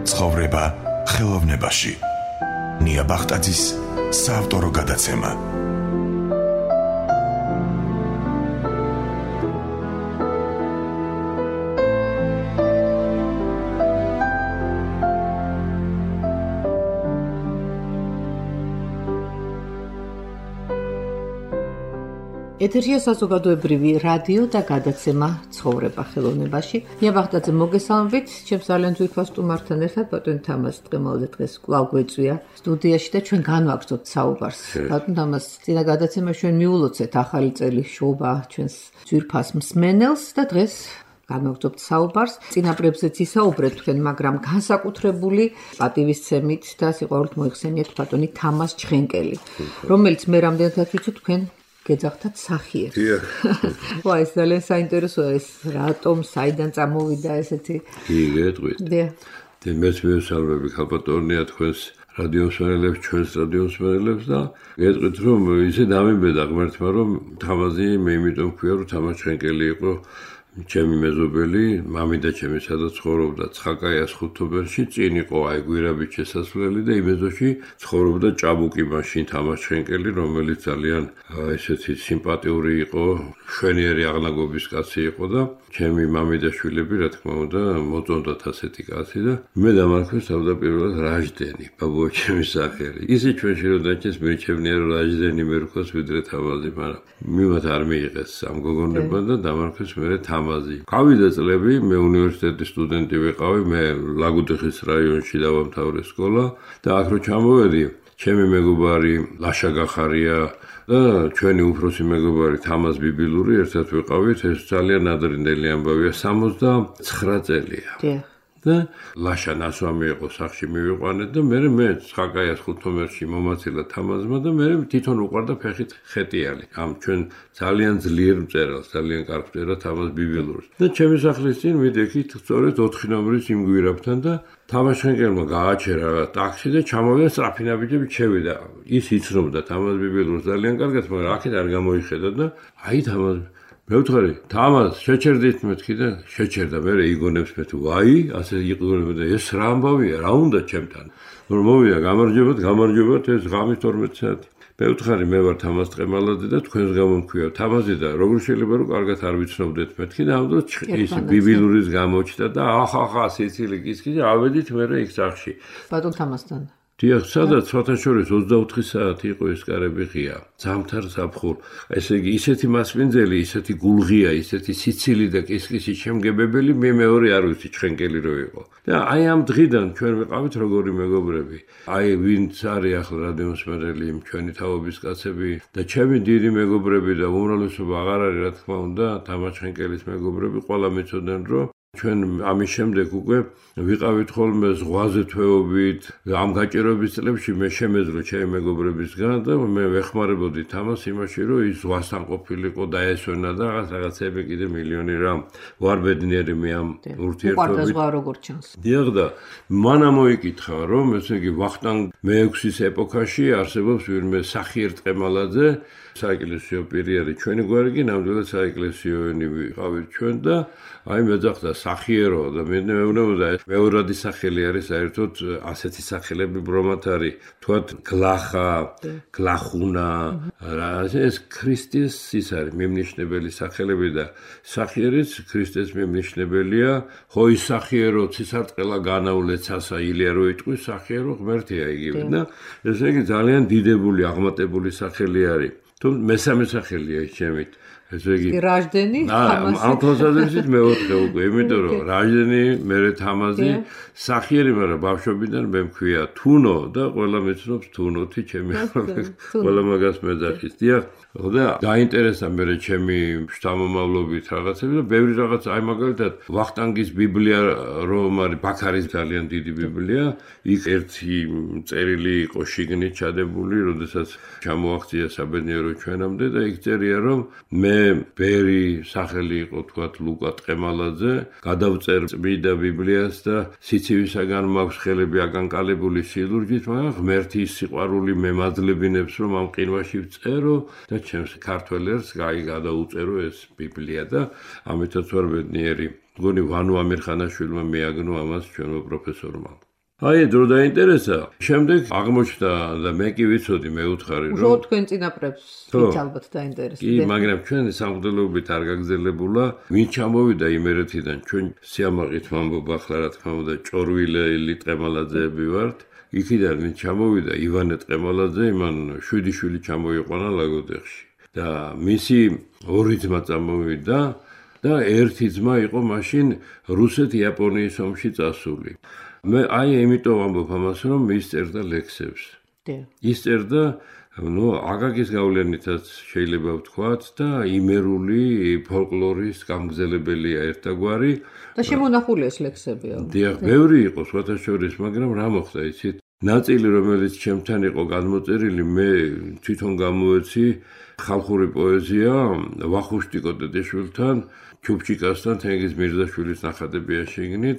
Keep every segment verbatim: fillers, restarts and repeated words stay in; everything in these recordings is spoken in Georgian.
ცხოვრება ხელოვნებაში. ნია ბახტაძის საავტორო გადაცემა. ეთერშია საზოგადოებრივი რადიო და გადაცემა ცხოვრება ხელოვნებაში. ნია ბახტაძე მოგესალმებით, ჩემს ძალიან ძვირფას სტუმართან ერთად ბატონ თამაზ ტყემალაძე დღეს კვლავ გვეწვია სტუდიაში და ჩვენ განვაგრძობთ საუბარს. ბატონ თამაზ, წინა გადაცემაში ჩვენ მიულოცეთ ახალი წელი შობა ჩვენს ძვირფას მსმენელს და დღეს განვაგრძობთ საუბარს. წინაპრებზეც ისაუბრეთ თქვენ, მაგრამ განსაკუთრებული პატივისცემით და სიყვარულით მოიხსენიეთ ბატონი თამაზ ჩხენკელი, რომელიც მე რამდენადაც ვიცი თქვენ გეძახთათ სახიებს. ვა, ეს ძალიან საინტერესოა, ეს რატომ, საიდან წამოვიდა ესეთი? კი, გეტყვით. დიახ. და მეც მივესალმები ქალბატონია თქვენს რადიომსმენელებს, ჩვენს რადიომსმენელებს და გეტყვით, რომ ისე დამიბედა ღმერთმა, რომ თამაზი მე იმიტომ ვქვია, რომ თამაზ ჩხენკელი იყო ჩემი მეზობელი, მამიდა ჩემი სადაც ცხოვრობდა ცხაკაიას ხუთთობერში, წინ იყო აი გვირაბით შესასვლელი და იმ ეზოში ცხოვრობდა ჭაბუკი მაშინ თამაზ ჩხენკელი, რომელიც ძალიან ესეთი სიმპათიური იყო, მშვენიერი აღნაგობის კაცი იყო და ჩემი მამიდაშვილები, რა თქმა უნდა, მოწონდათ ასეთი კაცი და მე დამარხვეს თავდაპირველად რაჟდენი, ბაბუა ჩემი სახელი. ისე ჩვენში რომ დაჩეს მირჩევნია რომ რაჟდენი მერქოს ვიდრე თამაზი, მაგრამ მივათ არ მიიღეს ამ გოგონება და დამარხვეს მერე თამაზი. გავიდა წლები, მე უნივერსიტეტის სტუდენტი ვიყავი, მე ლაგუდეხის რაიონში დავამთავრე სკოლა და აქ რო ჩამოვედი, ჩემი მეგობარი ლაშა გახარია და ჩვენი უფროსი მეგობარი თამაზ ბიბილური ერთად ვიყავით, ეს ძალიან ადრინდელი ამბავია, სამოცდაცხრა წელია. და ლაშა ნასვამი იყო სახში მივიყვანეთ და მე მე ცხაკაიას ხუთთომერში მომაცილა თამაზმა და მე თვითონ უყარდა ფეხით ხეტიალი. ამ ჩვენ ძალიან ძლიერ მწერალს, ძალიან კარგ მწერა თამაზ ბიბილურს. და ჩემი სახლის წინ მიდექით სწორედ ოთხი ნომრის იმ გვირაბთან და თამაზ ჩხენკელმა გააჩერა ტაქსი და ჩამოვიდა სტრაფინაბიჯები ჩევიდა. ის იცნობდა თამაზ ბიბილურს ძალიან კარგად, მაგრამ აქეთ არ გამოიხედა და აი თამაზ მე ვთქვი, თამაზ, შეჩერდით მეთქი და შეჩერდა, მე იგონებს მე თუ ვაი, ასე იყურება და ეს რა ამბავია, რა უნდა ჩემთან. რომ მოვიდა, გამარჯობათ, გამარჯობათ, ეს ღამის თორმეტი საათი. მე ვთქვი, მე ვარ თამაზ ტყემალაძე და თქვენს გამო მქვია თამაზი და როგორ შეიძლება რომ კარგად არ ვიცნობდეთ მეთქი და ამ დროს ის ბიბილურის გამოჩნდა და ახახა სიცილი კისკი და ავედით მე იქ სახში. ბატონ თამაზთან. დიახ, სადაც სხვათაშორის ოცდაოთხი საათი იყო ეს კარები ღია. ზამთარ ზაფხულ. ესე იგი, ისეთი მასპინძელი, ისეთი გულღია, ისეთი სიცილი და კისკისი შემგებებელი მე მეორე არ ვიცი ჩხენკელი რო იყო. და აი ამ დღიდან ჩვენ ვიყავით როგორი მეგობრები. აი ვინც არის ახლა რადიომსმენელი, ჩვენი თაობის კაცები და ჩემი დიდი მეგობრები და უმრავლესობა აღარ არის, რა თქმა უნდა, თამაზ ჩხენკელის მეგობრები, ყველა მეცოდნენ რომ ჩვენ ამის შემდეგ უკვე ვიყავით ხოლმე ზღვაზე თვეობით, ამ გაჭირობის წლებში მე შემეძლო ჩემი მეგობრებისგან და მე ვეხმარებოდი თამაზ იმაში, რომ ის ზღვასთან ყოფილიყო და ესვენა და რაღაც რაღაცები კიდე მილიონი რამ ვარ ბედნიერი მე ამ ურთიერთობით. უყვარდა ზღვა როგორ ჩანს. დიახ და მან მოიკითხა, რომ ესე იგი ვახტანგ მეექვსის ეპოქაში არსებობს ვინმე სახიერ ტყემალაძე, საეკლესიო პირი არის ჩვენი გვარი კი ნამდვილად საეკლესიოენი ვიყავით ჩვენ და აი მეძახდა სახიერო და მე მეუბნებოდა მეორადი სახელი არის საერთოდ ასეთი სახელები ბრომად არის თქვათ გლახა, გლახუნა, ეს ქრისტეს ის არის მიმნიშნებელი სახელები და სახიერიც ქრისტეს მიმნიშნებელია, ხო ის სახიერო ცისარტყელა განავლეცასა ილია რო იტყვის სახიერო ღმერთია იგივე და ესე იგი ძალიან დიდებული აღმატებული სახელი არის. თუ მესამე სახელია ჩემით. ესე იგი რაჟდენი თამაზი. ამ პროცესით მეოთხე უკვე, იმიტომ რომ რაჟდენი, მერე თამაზი, სახიერი, მაგრამ ბავშვობიდან მე მქვია თუნო და ყველა მეცნობს თუნოთი ჩემი ყველა მაგას მეძახის. დიახ, და დაინტერესა მე ჩემი შთამომავლობით რაღაცები და ბევრი რაღაც, აი მაგალითად ვახტანგის ბიბლია რომ არის ბაქარის ძალიან დიდი ბიბლია, იქ ერთი წერილი იყო შიგნით ჩადებული, როდესაც ჩამოაღწია საბედნიერო ჩვენამდე და იქ წერია რომ მე ბერი სახელი იყო თქვათ ლუკა ტყემალაძე, გადავწერ წმინდა ბიბლიას და სიცივისაგან მაქვს ხელები აკანკალებული სილურჯით, მაგრამ ღმერთის სიყვარული მემაძლებინებს რომ ამ ყინვაში ვწერო და ჩემს ქართველ ერს გაი გადაუწერო ეს ბიბლია და ამითაც ვარ ბედნიერი. მგონი ვანო ამირხანაშვილმა მიაგნო ამას ჩვენო პროფესორმა. აი დრო დაინტერესა. შემდეგ აღმოჩნდა და მე კი ვიცოდი მე უთხარი რომ უშუალოდ თქვენ წინაპრებს ვით ალბათ დაინტერესდა. კი, მაგრამ ჩვენ სამღვდელოებით არ გაგზელებულა, ვინ ჩამოვიდა იმერეთიდან, ჩვენ სიამაყით ვამბობ ახლა რა თქმა უნდა, ჭორვილელი ტყემალაძეები ვართ. იქიდან ვინ ჩამოვიდა, ივანე ტყემალაძე, იმან შვიდი შვილი ჩამოიყვანა ლაგოდეხში. და მისი ორი ძმა წამოვიდა და ერთი ძმა იყო მაშინ რუსეთ-იაპონიის ომში წასული. მე აი იმიტომ ვამბობ ამას, რომ ის წერდა ლექსებს. ის წერდა, ну, აკაკის გავლენითაც შეიძლება ვთქვათ და იმერული ფოლკლორის გამგზელებელია ერთაგვარი. და შემონახულია ეს ლექსები. დიახ, ბევრი იყო სხვათა შორის, მაგრამ რა მოხდა იცით? ნაწილი, რომელიც ჩემთან იყო გადმოწერილი, მე თვითონ გამოვეცი ხალხური პოეზია ვახუშტიკო დედაშვილთან, ჩუბჩიკასთან, თენგიზ მირზაშვილის ნახატებია შეგნით,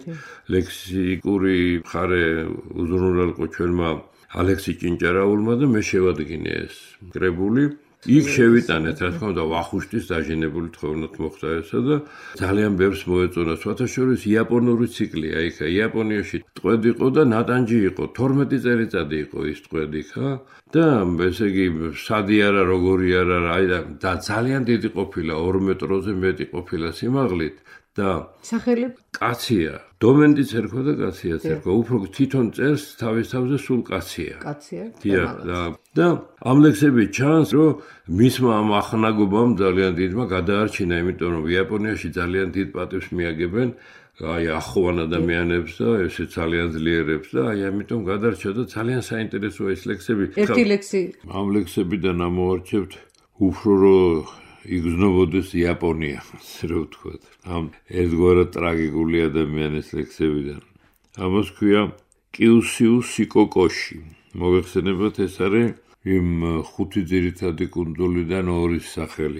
ლექსიკური მხარე უზრუნველყო ჩვენმა ალექსი ჭინჭარაულმა და მე შევადგინე ეს კრებული. იქ შევიტანეთ, რა თქმა უნდა, ვახუშტის დაჟინებული თხოვნად მოხდა ესა და ძალიან ბევრს მოეწონა. სხვათა შორის იაპონური ციკლია იქა. იაპონიაში ტყვედ იყო და ნატანჯი იყო. თორმეტი წელიწადი იყო ის ტყვედი ხა და ესე იგი სადი არა, როგორი არა, აი და ძალიან დიდი ყოფილა, ორ მეტროზე მეტი ყოფილა სიმაღლით. და სახელი კაცია. დომენდიც ერქვა და კაცია ერქვა. უფრო თვითონ წერს თავის თავზე სულ კაცია. კაცია. დიახ, და და ამ ლექსები ჩანს, რომ მისმა ამ ახნაგობამ ძალიან დიდმა გადაარჩინა, იმიტომ რომ იაპონიაში ძალიან დიდ პატივს მიაგებენ აი ახოვან ადამიანებს და ესე ძალიან ძლიერებს და აი ამიტომ გადარჩა და ძალიან საინტერესოა ეს ლექსები. ერთი ლექსი ამ ლექსებიდან ამოვარჩევთ უფრო რომ იგრძნობოდეს იაპონია, ასე რომ ვთქვათ. ამ ერთგვარად ტრაგიკული ადამიანის ლექსებიდან. ამას ქვია კიუსიუ სიკოკოში. მოგეხსენებათ, ეს არის იმ ხუთი ძირითადი კუნძულიდან ორი სახელი.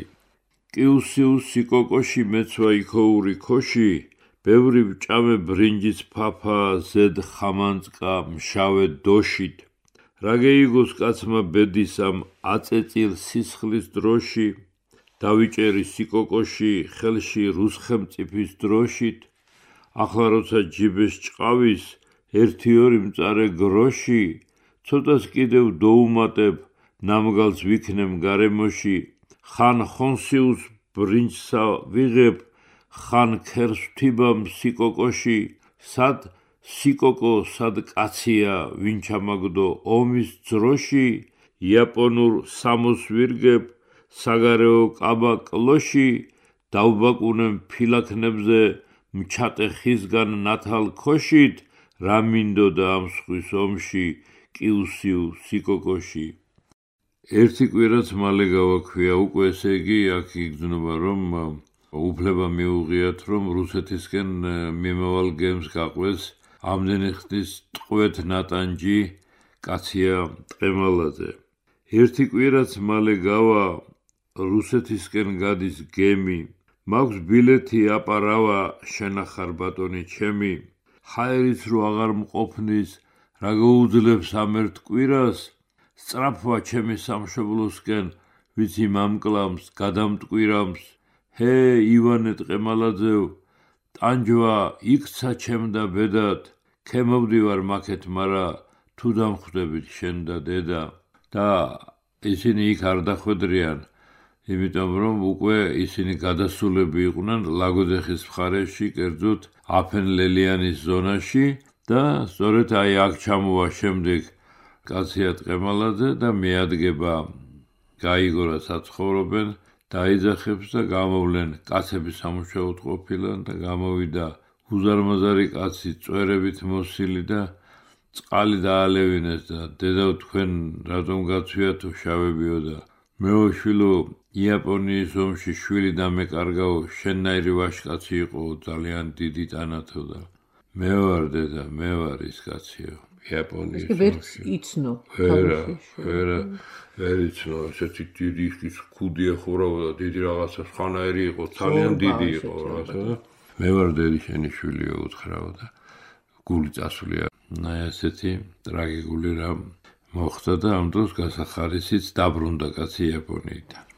კიუსიუ სიკოკოში მეცვა იქოური ქოში, ბევრი ვჭამე ბრინჯის ფაფა, ზედ ხამანწკა, მშავე დოშით. რა გეიგოს კაცმა ბედის ამ აწეწილ სისხლის დროში, დავიჭერი სიკოკოში ხელში რუსხემწიფის დროშით, ახლა როცა ჯიბეს ჭყავის ერთი ორი მწარე გროში, ცოტას კიდევ დოუმატებ ნამგალს ვიქნემ გარემოში, ხან ხონსიუს ბრინჯსა ვიღებ, ხან ქერს ვთიბამ სიკოკოში, სად სიკოკო სად კაცია ვინ ჩამაგდო ომის ძროში, იაპონურ სამოს ვირგებ საგარეო კაბა კლოში, დავბაკუნემ ფილაქნებზე მჩატე ხისგან ნათალ ქოშით, რა მინდოდა ამ სხვის ომში კიუსიუ სიკოკოში. ერთი კვირაც მალე გავაქვია უკვე, ესე იგი აქ იგრძნობა რომ უფლება მიუღიათ რომ რუსეთისკენ მიმავალ გემს გაყვეს ამდენი ხნის ტყვეთ ნატანჯი კაცია ტყემალაძე. ერთი კვირაც მალე გავა რუსეთისკენ გადის გემი, მაქვს ბილეთი აპარავა შენახარ ბატონი ჩემი, ჰაერიც რო აღარ მყოფნის, რა გაუძლებს ამ ერთ კვირას, სწრაფვა ჩემი სამშობლოსკენ, ვიცი მამკლამს, გადამტკვირამს, ჰე ივანე ტყემალაძევ, ტანჯვა იქცა ჩემდა ბედად, ქემოვდივარ მაქეთ, მარა თუ დამხვდებით შენ და დედა. და ისინი იქ არ დახვედრიან, იმიტომ რომ უკვე ისინი გადასულები იყვნენ ლაგოდეხის მხარეში, კერძოდ აფენლელიანის ზონაში და სწორედ აი აქ ჩამოვა შემდეგ კაცია ტყემალაძე და მიადგება გაიგორა საცხოვრობენ, დაიძახებს და გამოვლენ კაცები სამუშაოდ ყოფილან და გამოვიდა უზარმაზარი კაცი წვერებით მოსილი და წყალი დაალევინეს და დედავ თქვენ რატომ გაცვიათო შავებიო და მეო შვილო იაპონიის ომში შვილი დამეკარგაო, შენნაირი ვაჟკაცი იყო ძალიან დიდი ტანათო და მე ვარ დედა, მე ვარ ის კაციო იაპონიის ომში. იცნო. ვერა, ვერა, ვერ იცნო, ესეთი დიდი ის ქუდი ეხურავდა, დიდი რაღაცა სხვანაირი იყო, ძალიან დიდი იყო რაღაცა. მე ვარ დედი შენი შვილიო უთხრაო და გული წასულია. და ესეთი ტრაგიკული რამ მოხდა და ამ დროს გასახარისიც დაბრუნდა კაცი იაპონიიდან.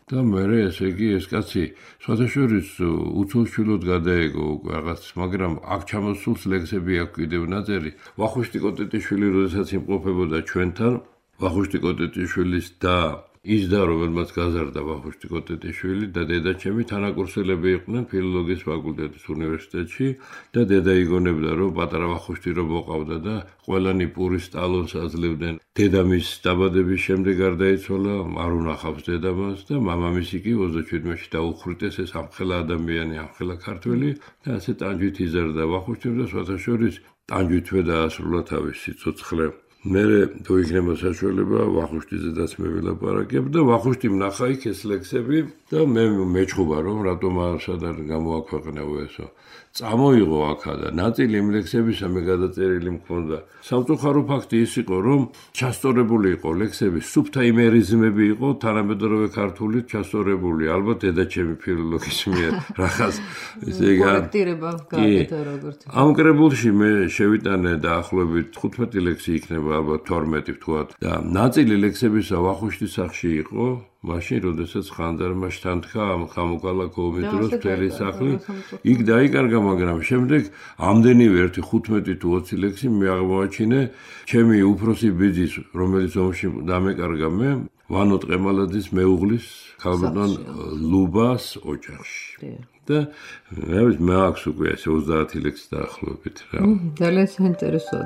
და მე ესე იგი ეს კაცი სხვადასხვის უცოლშვილოდ გადაეგო რაღაც, მაგრამ აქ ჩამოსულს ლექსები აქვს კიდევ ნაწერი. ვახუშტი კოტეტიშვილი როდესაც იმყოფებოდა ჩვენთან, ვახუშტი კოტეტიშვილის და ის და რომელმაც გაზარდა ვახუშტი კოტეტიშვილი და დედაჩემი თანაკურსელები იყვნენ ფილოლოგიის ფაკულტეტის უნივერსიტეტში და დედა იგონებდა რომ პატარა ვახუშტი რომ მოყავდა და ყველანი პურის ტალონს აძლევდნენ. დედამის დაბადების შემდეგ გარდაიცვალა, არ უნახავს დედამას და მამამისი კი ოცდაშვიდში დაუხრიტეს, ეს ამხელა ადამიანი, ამხელა ქართველი და ასე ტანჯვით იზარდა ვახუშტიმ და სხვადასხვის ტანჯვითვე დაასრულა თავისი სიცოცხლე. მე თუ იქნება საშუალება ვახუშტიზედაც მე ვილაპარაკებ და ვახუშტიმ ნახა იქ ეს ლექსები და მე მეჩხუბა რომ რატომ ასად არ გამოაქვეყნეო ესო. წამოიღო აქა და ნაწილი იმ ლექსებისა მე გადაწერილი მქონდა. სამწუხარო ფაქტი ის იყო რომ ჩასწორებული იყო ლექსები, სუფთა იმერიზმები იყო თანამედროვე ქართული ჩასწორებული. ალბათ დედაჩემი ფილოლოგის მიერ რაღაც ესე კორექტირება გააკეთა როგორც. ამ კრებულში მე შევიტანე დაახლოებით თხუთმეტი ლექსი იქნება ალბათ თორმეტი ვთქვათ და ნაწილი ლექსებისა ვახუშტის სახში იყო. მაშინ, როდესაც ხანძარმა შთანთქა ამ ხამუკალაქ ომიდროს მთელი სახლი, იქ დაიკარგა, მაგრამ შემდეგ ამდენივე ერთი ხუთმეტი თუ ოცი ლექსი მე აღმოაჩინე ჩემი უფროსი ბიძის, რომელიც ომში დამეკარგა მე, ვანო ტყემალაძის მეუღლის, ქალბატონ ლუბას ოჯახში. და მე აქვს უკვე ესე ოცდაათი ლექსი დაახლოებით რა. ძალიან საინტერესოა.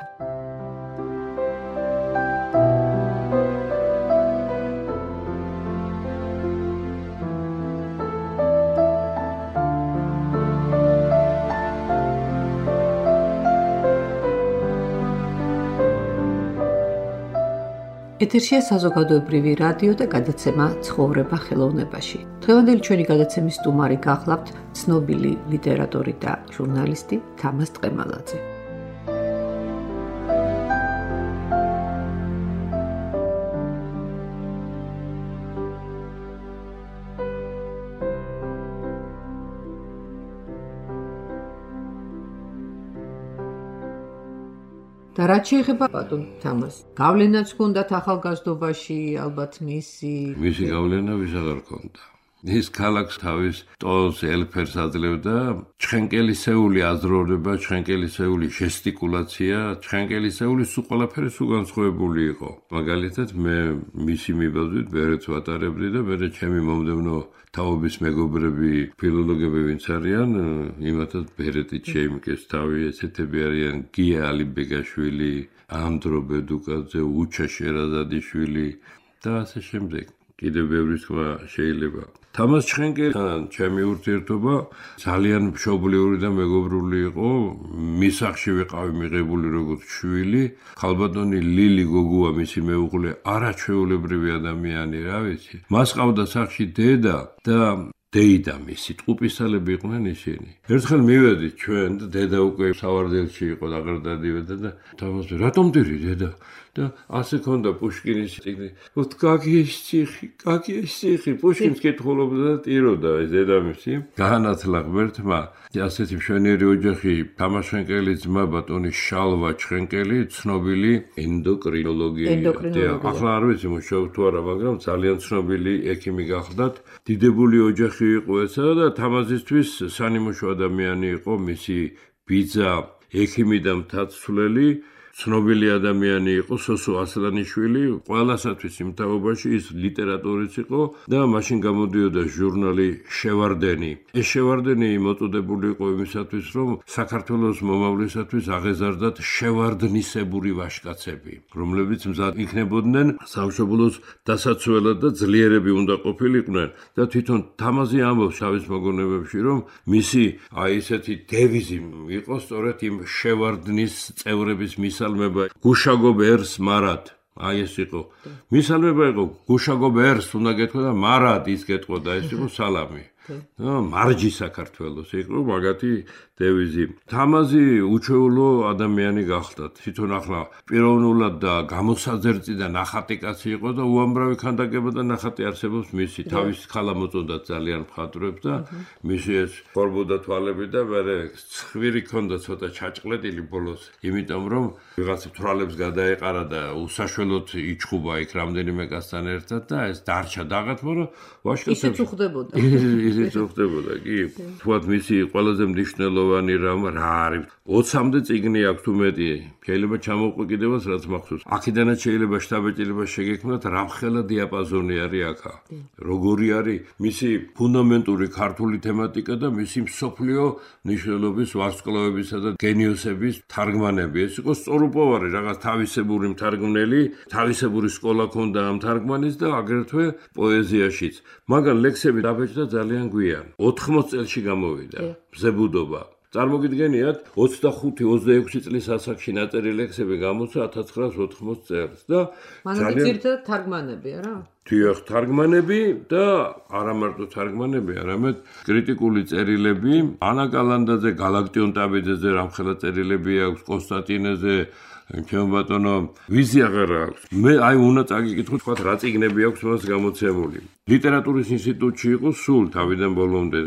ეთერშია საზოგადოებრივი რადიო და გადაცემა ცხოვრება ხელოვნებაში. დღევანდელი ჩვენი გადაცემის სტუმარი გახლავთ ცნობილი ლიტერატორი და ჟურნალისტი თამაზ ტყემალაძე. და რაც შეეხება ბატონ თამაზ, გავლენაც ჰქონდათ ახალგაზრდობაში, ალბათ მისი მისი გავლენა ვისაღარ ჰქონდა. ის ქალაქს თავის ტონს ელფერს აძლევდა, ჩხენკელისეული აზროვნება, ჩხენკელისეული ჟესტიკულაცია, ჩხენკელისეული სულ ყველაფერი სულ განსხვავებული იყო. მაგალითად, მე მისი მიბაძვით ბერეთს ვატარებდი და მე ჩემი მომდევნო თაობის მეგობრები, ფილოლოგები ვინც არიან, იმათაც ბერეტით შეიმკეს თავი, ესეთები არიან გია ალიბეგაშვილი, ანდრო ბედუკაძე, უჩა შერაზადიშვილი და ასე შემდეგ. კიდევ ბევრი სხვა შეიძლება. თამაზ ჩხენკელთან ჩემი ურთიერთობა ძალიან მშობლიური და მეგობრული იყო. მის სახლში ვიყავი მიღებული როგორც შვილი. ქალბატონი ლილი გოგუა მისი მეუღლე, არაჩვეულებრივი ადამიანი, რა ვიცი. მას ყავდა სახლში დედა და დეიდა მისი ტყუპისალები იყვნენ ისინი. ერთხელ მივედით ჩვენ და დედა უკვე სავარდელში იყო დაღრდადივედა და თამაზ რატომ დირი დედა? და ასე ქონდა პუშკინის წიგნი. ვთ კაკიეშციხი, კაკიეშციხი, პუშკინს კითხულობდა და ტიროდა ეს დედამისი. გაანათლა ღმერთმა ასეთი მშვენიერი ოჯახი, თამაზ ჩხენკელის ძმა ბატონი შალვა ჩხენკელი, ცნობილი ენდოკრინოლოგია. ახლა არ ვიცი მუშაობ თუ არა, მაგრამ ძალიან ცნობილი ექიმი გახლდათ. დიდებული ოჯახი იყო ესა და თამაზისთვის სანიმუშო ადამიანი იყო მისი ბიძა, ექიმი და მთაწვლელი. ცნობილი ადამიანი იყო სოსო ასლანიშვილი, ყველასათვის იმ თაობაში ის ლიტერატურიც იყო და მაშინ გამოდიოდა ჟურნალი შევარდენი. ეს შევარდენი მოწოდებული იყო იმისათვის, რომ საქართველოს მომავლისათვის აღეზარდათ შევარდნისებური ვაჟკაცები, რომლებიც მზად იქნებოდნენ სამშობლოს დასაცველად და ძლიერები უნდა ყოფილიყვნენ და თვითონ თამაზი ამბობს თავის მოგონებებში, რომ მისი აი ესეთი დევიზი იყო სწორედ იმ შევარდნის წევრების მისა გუშაგობ ერს მარად. აი ეს იყო. მისალმება იყო გუშაგობ ერს უნდა გეტყვა და მარად ის გეტყვა და ეს იყო სალამი. მარჯი საქართველოს იყო მაგათი დევიზი. თამაზი უჩვეულო ადამიანი გახდა. თვითონ ახლა პიროვნულად და გამოსაძერწი და ნახატი კაცი იყო და უამრავი ქანდაკება და ნახატი არსებობს მისი. თავის ხალა მოწონდა ძალიან მხატვრებს და მისი ეს ხორბოდა თვალები და მერე ცხვირი ქონდა ცოტა ჩაჭყლეტილი ბოლოს. იმიტომ რომ ვიღაც თვალებს გადაეყარა და უსაშველოდ იჩხუბა იქ რამდენიმე კაცთან ერთად და ეს დარჩა დაღათ, მაგრამ ვაშკაცებს ისიც უხდებოდა. ისიც უხდებოდა, კი. თუათ მისი ყველაზე მნიშვნელოვანი რამ რა არის? ოცამდე წიგნი აქვს თუ მეტი. შეიძლება ჩამოვყვი კიდევაც რაც მახსოვს. აქედანაც შეიძლება შთაბეჭდილება შეგექმნათ რამხელა დიაპაზონი არის აქა. როგორი არის მისი ფუნდამენტური ქართული თემატიკა და მისი მსოფლიო მნიშვნელობის ვარსკვლავებისა და გენიოსების თარგმანები. ეს იყო სწორუპოვარი რაღაც თავისებური მთარგმნელი, თავისებური სკოლა ქონდა ამ თარგმანის და აგრეთვე პოეზიაშიც. მაგან ლექსები დაბეჭდა ძალიან გვიან. ოთხმოც წელში გამოვიდა. მზებუდობა. წარმოგიდგენიათ, ოცდახუთი ოცდაექვსი წლის ასაკში ნაწერი ლექსები გამოცა ათას ცხრაას ოთხმოც წელს და მანამდე ძირითადად თარგმანები არა? თიახ, თარგმანები და არა მარტო თარგმანები, არამედ კრიტიკული წერილები, ანა კალანდაძე, გალაქტიონ ტაბიძეზე რამხელა წერილები აქვს, კონსტანტინეზე, ჩემ ბატონო, ვიზი აღარ აქვს. მე აი უნდა წაგიკითხო, თქვა რა წიგნები აქვს მას გამოცემული. ლიტერატურის ინსტიტუტში იყო სულ თავიდან ბოლომდე.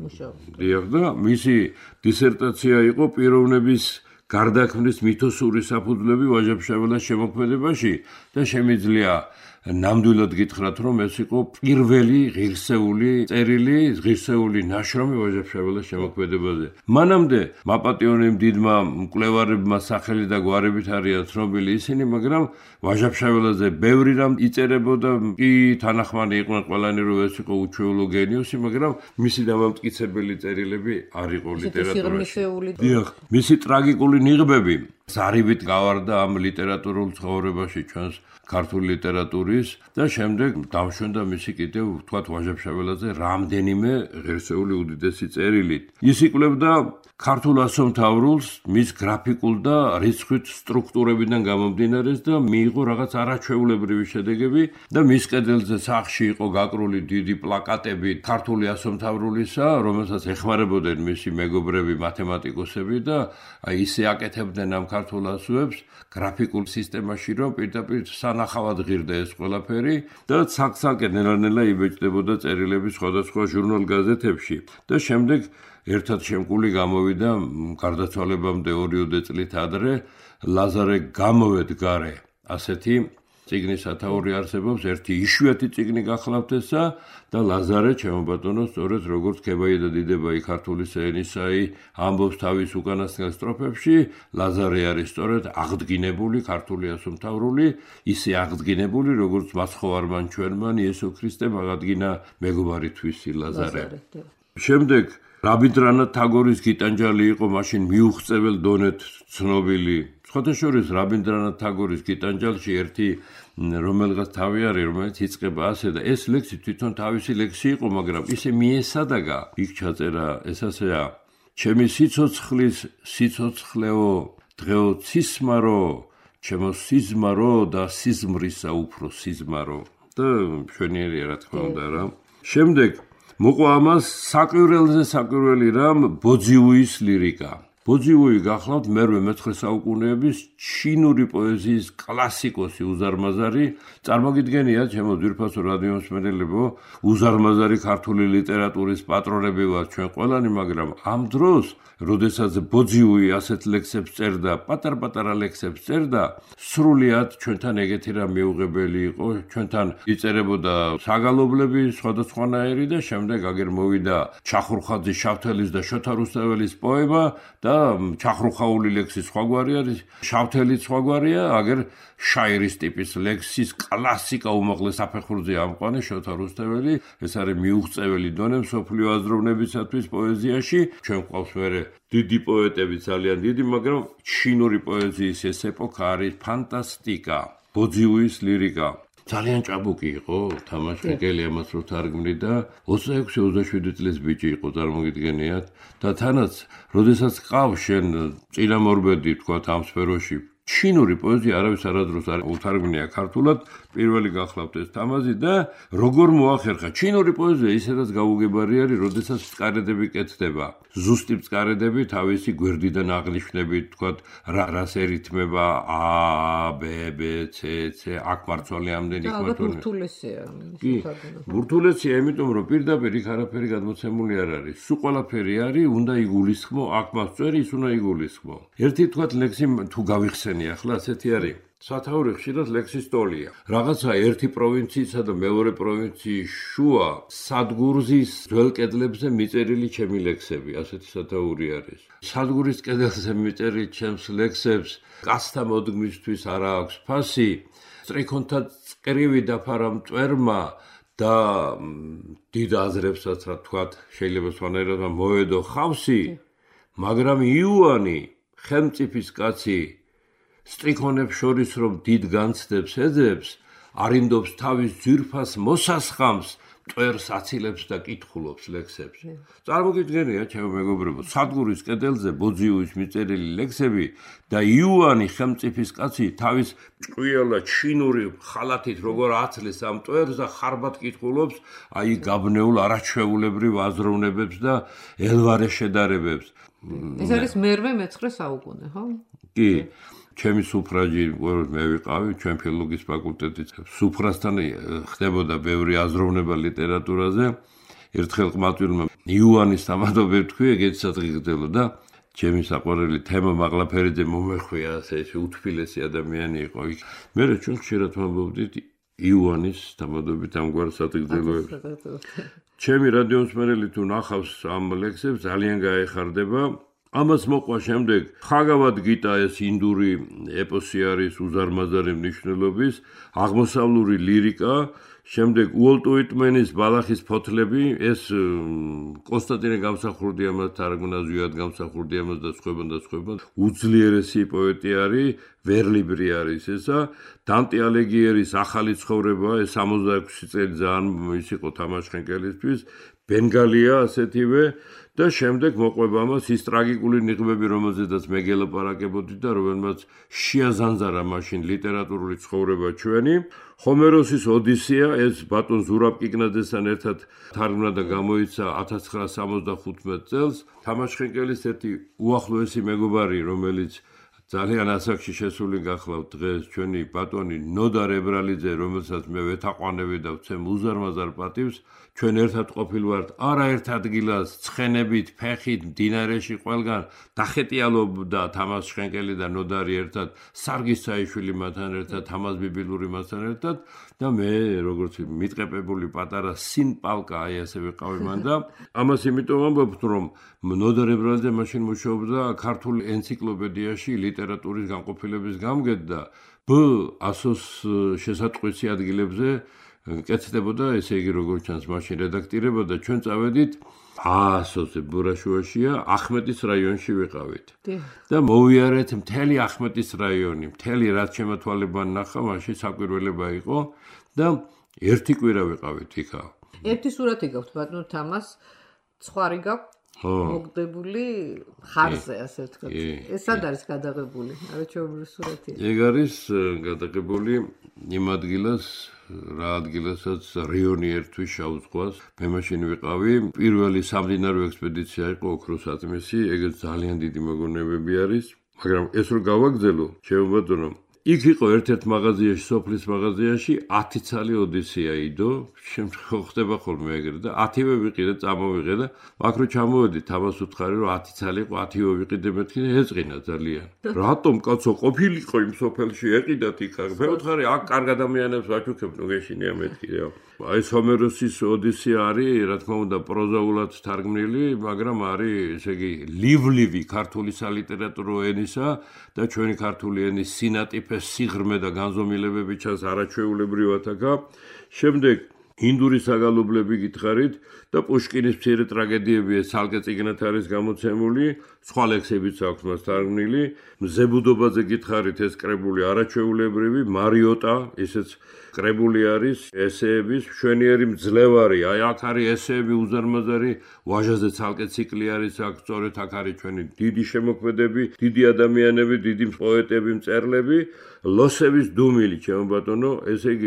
დიახ და მისი დისერტაცია იყო პიროვნების გარდაქმნის მითოსური საფუძვლები ვაჟა-ფშაველას შემოქმედებაში და შემიძლია ნამდვილად გითხრათ, რომ ეს იყო პირველი ღირსეული წერილი, ღირსეული ნაშრომი ვაჟა-ფშაველას შემოქმედებაზე. მანამდე მაპატიონემ დიდმა მკვლევარებმა სახელი და გვარებით არიან ცნობილი ისინი, მაგრამ ვაჟა-ფშაველაზე ბევრი რამ იწერებოდა, კი თანახმანი იყვნენ ყველანი, რომ ეს იყო უჩვეულო გენიოსი, მაგრამ მისი დამამტკიცებელი წერილები არ იყო ლიტერატურაში. დიახ, მისი ტრაგიკული ნიღბები ზარივით გავარდა ამ ლიტერატურულ ცხოვრებაში ჩვენს ქართული ლიტერატურის და შემდეგ დამშვენდა მისი კიდევ ვთქვათ ვაჟა-ფშაველაძე რამდენიმე ღირსეული უდიდესი წერილით. ის იკვლევდა ქართულ ასომთავრულს, მის გრაფიკულ და რიცხვით სტრუქტურებიდან გამომდინარეს და მიიღო რაღაც არაჩვეულებრივი შედეგები და მის კედელზე სახში იყო გაკრული დიდი პლაკატები ქართული ასომთავრულისა, რომელსაც ეხმარებოდნენ მისი მეგობრები მათემატიკოსები და აი ისე აკეთებდნენ ამ ქართულ ასოებს გრაფიკულ სისტემაში, რომ პირდაპირ სანახავად ღირდა ეს ყველაფერი და ცალ-ცალკე ნელა-ნელა იბეჭდებოდა წერილები სხვადასხვა ჟურნალ-გაზეთებში და შემდეგ ერთად შემკული გამოვიდა გარდაცვალებამდე ორიოდე წლით ადრე ლაზარე გამოვედგარე. ასეთი წიგნის ათაური არსებობს, ერთი იშვიათი წიგნი გახლავთ ესა და ლაზარე ჩემო ბატონო სწორედ როგორც ქებაი და დიდებაი ქართული ენისაი ამბობს თავის უკანასკნელ სტროფებში, ლაზარე არის სწორედ აღდგინებული ქართული ასომთავრული, ისე აღდგინებული, როგორც მაცხოვარმა ჩვენმან იესო ქრისტემ აღადგინა მეგობარი თვისი ლაზარე. შემდეგ რაბინდრანათ თაგორის გიტანჯალი იყო მაშინ მიუღწეվել დონეთ ცნობილი. სხვათა შორის რაბინდრანათ თაგორის გიტანჯალში ერთი რომელღაც თავი არის, რომელიც იწყება ასე და ეს ლექსი თვითონ თავისი ლექსი იყო, მაგრამ ისე მიესადაგა, იქ ჩაწერა ეს ასეა: ჩემი სიცოცხლის სიცოცხლეო, დღეო ცისმარო, ჩემო სიზმარო და სიზმრისა უფრო სიზმარო. და მშვენიერია რა თქმა უნდა რა. შემდეგ მოყვა ამას საკვირველზე საკვირველი რამ ბოძიუის ლირიკა. ბოძიუი გახლავთ მერვე მეცხრე საუკუნეების ჩინური პოეზიის კლასიკოსი უზარმაზარი. წარმოგიდგენიათ, ჩემო ძვირფასო რადიო მსმენელებო, უზარმაზარი ქართული ლიტერატურის პატრონები ვართ ჩვენ ყველანი, მაგრამ ამ დროს, როდესაც ბოძიუი ასეთ ლექსებს წერდა, პატარ-პატარა ლექსებს წერდა, სრულიად ჩვენთან ეგეთი რამ მიუღებელი იყო, ჩვენთან იწერებოდა საგალობლები სხვადასხვანაირი და შემდეგ აგერ მოვიდა ჩახურხაძის, შავთელის და შოთა რუსთაველის პოემა და ჩახრუხაული ლექსის სხვაგვარი არის, შავთელის სხვაგვარია, აგერ შაირის ტიპის ლექსის კლასიკა უმაღლეს საფეხურზე ამყვანე შოთა რუსთაველი, ეს არის მიუღწეველი დონე მსოფლიო აზროვნებისათვის პოეზიაში. ჩვენ გვყავს მერე დიდი პოეტები, ძალიან დიდი, მაგრამ ჩინური პოეზიის ეს ეპოქა არის ფანტასტიკა, ბოძიუის ლირიკა. ძალიან ჭაბუკი იყო, თამაშგელი ამას რო თარგმნიდა, ოცდაექვსი ოცდაშვიდი წლის ბიჭი იყო, წარმოგიდგენიათ და თანაც, როდესაც ყავს შენ წინამორბედი, თქვათ ამ სფეროში, ჩინური პოეზია არავის არადროს არ უთარგმნია ქართულად, პირველი გახლავთ ეს თამაზი და როგორ მოახერხა ჩინური პოეზია ისედაც გაუგებარი არის, როდესაც წყარედები კეთდება. ზუსტი წყარედები თავისი გვერდიდან აღნიშნებით, თქვათ, რა რას ერითმება A, B, B, C, C, აქ მარცვალი ამდენი და ბურთულესია. კი, ბურთულესია, იმიტომ რომ პირდაპირ იქ არაფერი გადმოცემული არ არის. სულ ყველაფერი არის, უნდა იგულისხმო, აქ მასწვერი, ის უნდა იგულისხმო. ერთი თქვათ ლექსი თუ გავიხსენი ახლა ასეთი არის. სათაური ხშირად ლექსის ტოლია. რაღაცა ერთი პროვინციისა და მეორე პროვინციის შუა სადგურის ძველ კედლებზე მიწერილი ჩემი ლექსები, ასეთი სათაური არის. სადგურის კედელზე მიწერილი ჩემს ლექსებს კაცთა მოდგმისთვის არა აქვს ფასი, სტრიქონთა წკრივი დაფარა მწვერმა და დიდ აზრებსაც რა თქვათ, შეიძლება სხვანაირად მოედო ხავსი, მაგრამ იუანი, ხელმწიფის კაცი სტრიქონებს შორის რომ დიდ განცდებს ეძებს, არინდობს თავის ძვირფას მოსასხამს, მტვერს აცილებს და კითხულობს ლექსებს. წარმოგიდგენია, ჩემო მეგობრებო, სადგურის კედელზე ბოძიუის მიწერილი ლექსები და იუანი ხელმწიფის კაცი თავის ჭკვიალა ჩინური ხალათით როგორ აცლეს ამ მტვერს და ხარბად კითხულობს აი გაბნეულ არაჩვეულებრივ აზროვნებებს და ელვარე შედარებებს. ეს არის მერვე მეცხრე საუკუნე, ხო? კი. ჩემი სუფრაჯი მე ვიყავი, ჩვენ ფილოლოგიის ფაკულტეტის სუფრასთან ხდებოდა ბევრი აზროვნება ლიტერატურაზე. ერთხელ ყმაწვილმა იუანის თამადობები თქვი, ეგეცაც გიგრძელოდა. ჩემი საყვარელი თემა მაღლაფერიძე მომეხვია, ასე ეს უთფილესი ადამიანი იყო იქ. მე ჩვენ ხშირად ვამბობდით იუანის თამადობით ამგვარ სათგრძელოებს. ჩემი რადიომსმენელი თუ ნახავს ამ ლექსებს, ძალიან გაეხარდება. ამას მოყვა შემდეგ ხაგავად გიტა ეს ინდური ეპოსი არის უზარმაზარი მნიშვნელობის, აღმოსავლური ლირიკა, შემდეგ უოლტ უიტმენის ბალახის ფოთლები, ეს კონსტანტინე გამსახურდიამას თარგმნა, ზვიად გამსახურდიამას და სხვებთან და სხვებთან, უძლიერესი პოეტი არის, ვერლიბრი არის ესა, დანტე ალიგიერის ახალი ცხოვრება, ეს სამოცდაექვსი წელი ძალიან ის იყო თამაშხენკელისთვის, ბენგალია ასეთივე და შემდეგ მოყვება მას ის ტრაგიკული ნიღბები, რომელზედაც მე გელაპარაკებოდი და რომელმაც შეაზანზარა მაშინ ლიტერატურული ცხოვრება ჩვენი. ჰომეროსის ოდისეა, ეს ბატონ ზურაბ კიკნაძესთან ერთად თარგმნა და გამოიცა ათას ცხრაას სამოცდახუთმეტ წელს. თამაშხენკელის ერთი უახლოესი მეგობარი, რომელიც ძალიან ასაკში შესული გახლავთ დღეს, ჩვენი ბატონი ნოდა რებრალიძე, რომელსაც მე ვეთაყვანები და ვცემ უზარმაზარ პატივს, ჩვენ ერთად ყოფილვართ არაერთ ადგილას, ცხენებით, ფეხით, მდინარეში ყველგან დახეტიალობდა თამაშხენკელი და ნოდარი ერთად, სარგის საიშვილი მათთან ერთად, თამაზ ბიბილური მათთან ერთად და მე როგორც მიტყეპებული პატარა სინპალკა აი ასე ვიყავი მან და ამას იმიტომ ვამბობთ, რომ ნოდა რებრალიძე მაშინ მუშაობდა ქართულ ენციკლოპედიაში ლიტერატურის განყოფილების გამგედ და ბ ასოს შესატყვისი ადგილებზე კეთდებოდა, ესე იგი როგორც ჩანს მაშინ რედაქტირებოდა, ჩვენ წავედით ასოზე ბურაშუაშია, ახმეტის რაიონში ვიყავით. და მოვიარეთ მთელი ახმეტის რაიონი, მთელი რაც შემოთვალებან ნახა, მაშინ საკვირველება იყო და ერთი კვირა ვიყავით იქა. ერთი სურათი გაქვთ ბატონო თამას, ცხვარი გაქვთ მოგდებული ხარზე, ასე ვთქვათ. ეს სად არის გადაღებული? არაჩვეულებრივი სურათია. ეგ არის გადაღებული იმ ადგილას, რა ადგილასაც რიონი ერთვის შავ ზღვას. მე მაშინ ვიყავი, პირველი სამდინარო ექსპედიცია იყო ოქროს აწმისი, ეგეც ძალიან დიდი მოგონებები არის, მაგრამ ეს რო გავაგზელო, ჩემო ბატონო, იქ იყო ერთ-ერთ მაღაზიაში, სოფლის მაღაზიაში ათი ცალი ოდისეა იდო, შემდგომ ხდება ხოლმე ეგრე და ათივე ვიყიდე, წამოვიღე და აქ რო ჩამოვედი, თამას უთხარი რომ ათი ცალი იყო, ათივე ვიყიდე მეთქი და ეწყინა ძალიან. რატომ კაცო ყოფილიყო იმ სოფელში ეყიდათ იქ? მე ვთხარი, აქ კარგ ადამიანებს ვაჩუქებ, ნუ გეშინია მეთქი რა. აი ჰომეროსის ოდისეა არის, რა თქმა უნდა, პროზაულად თარგმნილი, მაგრამ არის, ესე იგი, ლივლივი ქართული სალიტერატურო ენისა და ჩვენი ქართული ენის სინატიფე, სიღრმე და განზომილებები ჩანს არაჩვეულებრივად აქა. შემდეგ ინდური საგალობლები გითხარით და პუშკინის მცირე ტრაგედიები ეს ცალკე წიგნად არის გამოცემული სხვა ლექსებიც აქვს მას თარგმნილი. მზებუდობაზე გითხარით, ეს კრებული არაჩვეულებრივი, მარიოტა, ესეც კრებული არის ესეების მშვენიერი მძლევარი. აი აქ არის ესეები უზარმაზარი, ვაჟაზე ცალკე ციკლი არის აქ, სწორედ აქ არის ჩვენი დიდი შემოქმედები, დიდი ადამიანები, დიდი პოეტები, მწერლები. ლოსევის დუმილი, ჩემო ბატონო, ესე იგი,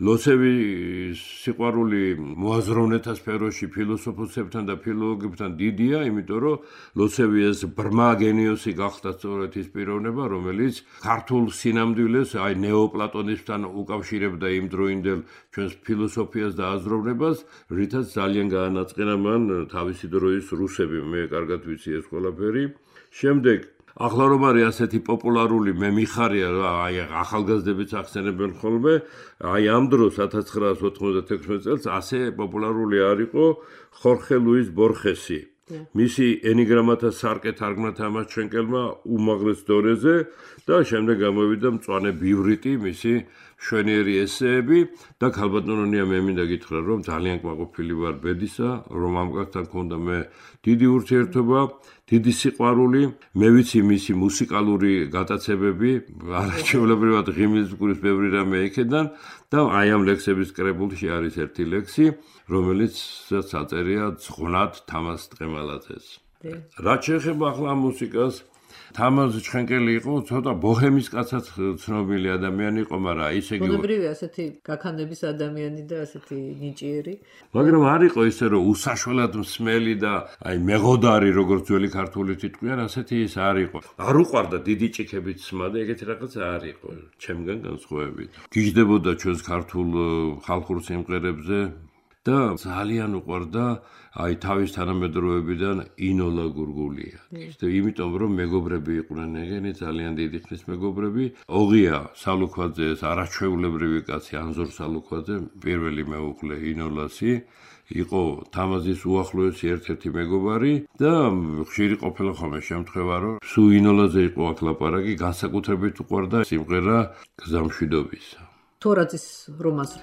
ლოსევის სიყვარული მოაზროვნეთა სფეროში ფილოსოფოსებთან და ფილოლოგებთან დიდია, იმიტომ რომ ლოსევი ეს ბრმა გენიოსი გახდა სწორედ ის პიროვნება, რომელიც ქართულ სინამდვილეს, აი ნეოპლატონისთან უკავშირებდა იმ დროინდელ ჩვენს ფილოსოფიას და აზროვნებას, რითაც ძალიან გაანაწყენა მან თავისი დროის რუსები, მე კარგად ვიცი ეს ყველაფერი. შემდეგ ახლა რომ არის ასეთი პოპულარული, მე მიხარია, აი ახალგაზრდებიც ახსენებენ ხოლმე, აი ამ დროს ათას ცხრაას ოთხმოცდათექვსმეტ წელს ასე პოპულარული არ იყო ხორხე ლუის ბორხესი. მისი ენიგრამათა სარკე თარგმნა თამარ ჩენკელმა უმაღლეს დონეზე და შემდეგ გამოვიდა მწვანე ბივრიტი, მისი მშვენიერი ესეები და ქალბატონია მე მინდა გითხრა, რომ ძალიან კმაყოფილი ვარ ბედისა, რომ ამ კაცთან მქონდა მე დიდი ურთიერთობა, დიდი სიყვარული, მე ვიცი მისი მუსიკალური გატაცებები, არაჩვეულებრივად ღიმილისგურის ბევრი რამე იქედან და აი ამ ლექსების კრებულში არის ერთი ლექსი, რომელიც საწერია ძღვნად თამაზ ტყემალაძეს. რაც შეეხება ახლა მუსიკას, თამაზ ჩხენკელი იყო ცოტა ბოჰემის კაცად ცნობილი ადამიანი იყო, მაგრამ ისე იგი ბუნებრივია ასეთი გაქანების ადამიანი და ასეთი ნიჭიერი. მაგრამ არ იყო ისე რომ უსაშველად მსმელი და აი მეღოდარი როგორც ძველი ქართული თიტყვიან, ასეთი ის არ იყო. არ უყვარდა დიდი ჭიქებით სმა და ეგეთი რაღაცა არ იყო ჩემგან განსხვავებით. გიждდებოდა ჩვენს ქართულ ხალხურ სიმღერებზე და ძალიან უყვარდა აი თავის თანამედროვეებიდან ინოლა გურგულია. და იმიტომ რომ მეგობრები იყვნენ ეგენი ძალიან დიდი ხნის მეგობრები. ოღია სალუქვაძე ეს არაჩვეულებრივი კაცი ანზორ სალუქვაძე პირველი მეუღლე ინოლასი იყო თამაზის უახლოესი ერთ-ერთი მეგობარი და ხშირი ყოფილა ხოლმე შემთხვევა რომ სულ ინოლაზე იყო აქ ლაპარაკი, განსაკუთრებით უყვარდა სიმღერა გზამშვიდობისა. თორაძის რომანს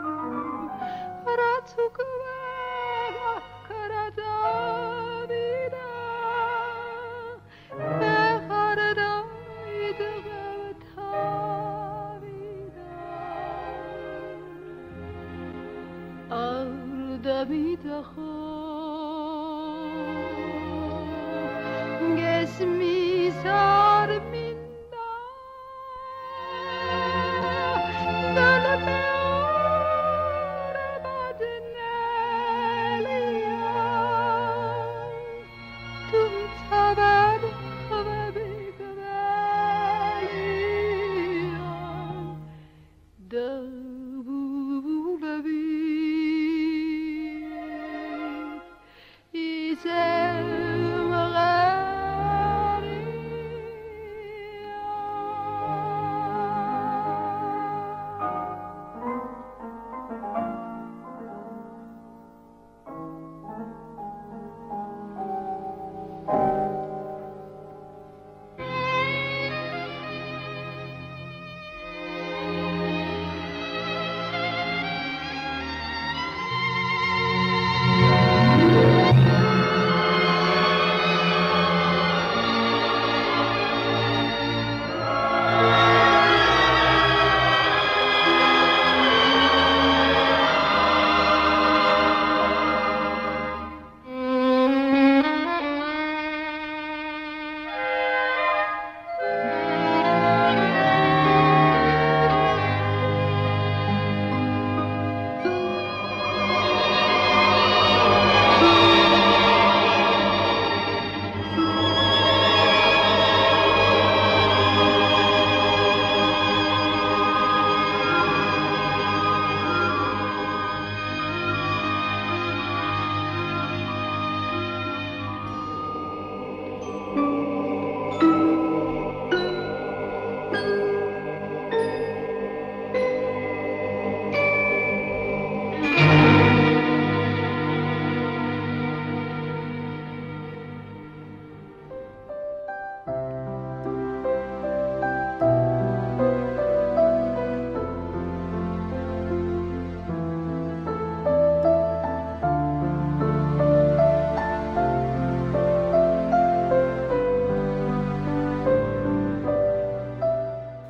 Karada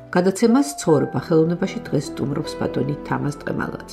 გადაცემას ცხოვრება ხელოვნებაში დღეს სტუმრობს ბატონი თამაზ ტყემალაძე.